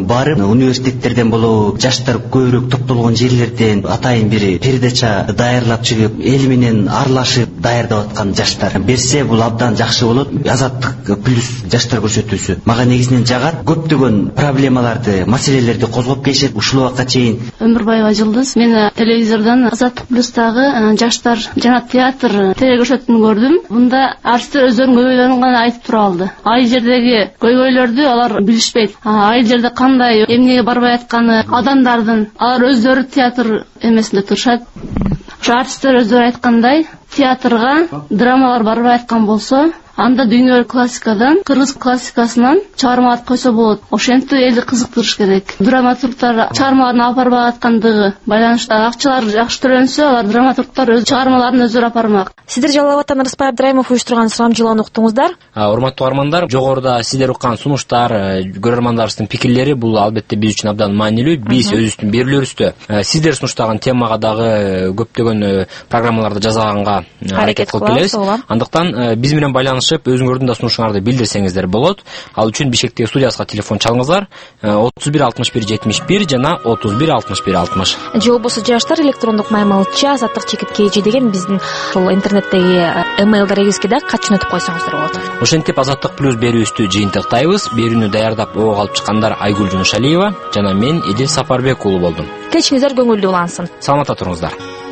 Y: барып университеттерден болобу жаштар көбүрөөк топтолгон жерлерден атайын бир передача даярлап чыгып эл менен аралашып даярдап аткан жаштар берсе бул абдан жакшы болот. Азаттык плюс жаштар көрсөтүүсү мага негизинен жагат. Көптөгөн проблемаларды, маселелерди козгоп келишет. Ушул убакка чейин
A: Өмүрбаева Жылдыз, мен телевизордон Азаттык плюстагы жаштар жана театр телекөрсөтүүнү көрдүм. Мында артисттер өздөрүнүн көйгөйлөрүн гана айтып тура алды. Айыл жердеги көйгөйлөрдү алар билишпейт. Айыл жерде кандай эмнеге барбай атканы адамдардын, алар өздөрү театр эмесинде турушат. Ошо артисттер өздөрү айткандай, театрга драмалар барбай аткан болсо, анда дүйнөлүк классикадан, кыргыз классикасынан чыгармаларды койсо болот. Ошентип элди кызыктырыш керек. Драматургтар чыгармаларын алып барбай аткандыгы байланыштуу. Акчалар жакшы төлөнсө, алар драматургтар өз чыгармаларын өздөрү алып
U: Сиздер Жалал Абадтан Рыспай Абдрайымов уюштурган сурамжылоону уктуңуздар.
T: Урматтуу угармандар, жогоруда сиздер уккан сунуштар, көрөрмандарыбыздын пикирлери бул албетте биз үчүн абдан маанилүү. Биз өзүбүздүн берүүлөрүбүздү сиздер сунуштаган темага дагы көптөгөн программаларды жазганга аракет кылып келебиз. Андыктан биз менен байланышып өзүңөрдүн да сунушуңарды билдирсеңиздер болот. Ал үчүн Бишкектеги студиясына телефон чалыңыздар. отуз бир алтымыш бир жетимиш бир жана отуз бир алтымыш бир алтымыш.
U: Же болбосо жаштар электрондук маймылча азаттык чекит kg деген биздин ушул интернеттеги эмейл дарегибизге да катчын өтүп койсоңуздар болот.
T: Ошентип Азаттык плюс берүүбүздү жыйынтыктайбыз. Берүүнү даярдап ого алып чыккандар Айгүл Жунушалиева жана мен Эдил Сапарбек уулу болдум.
U: Кечиңиздер көңүлдүү улансын.
T: Саламатта туруңуздар.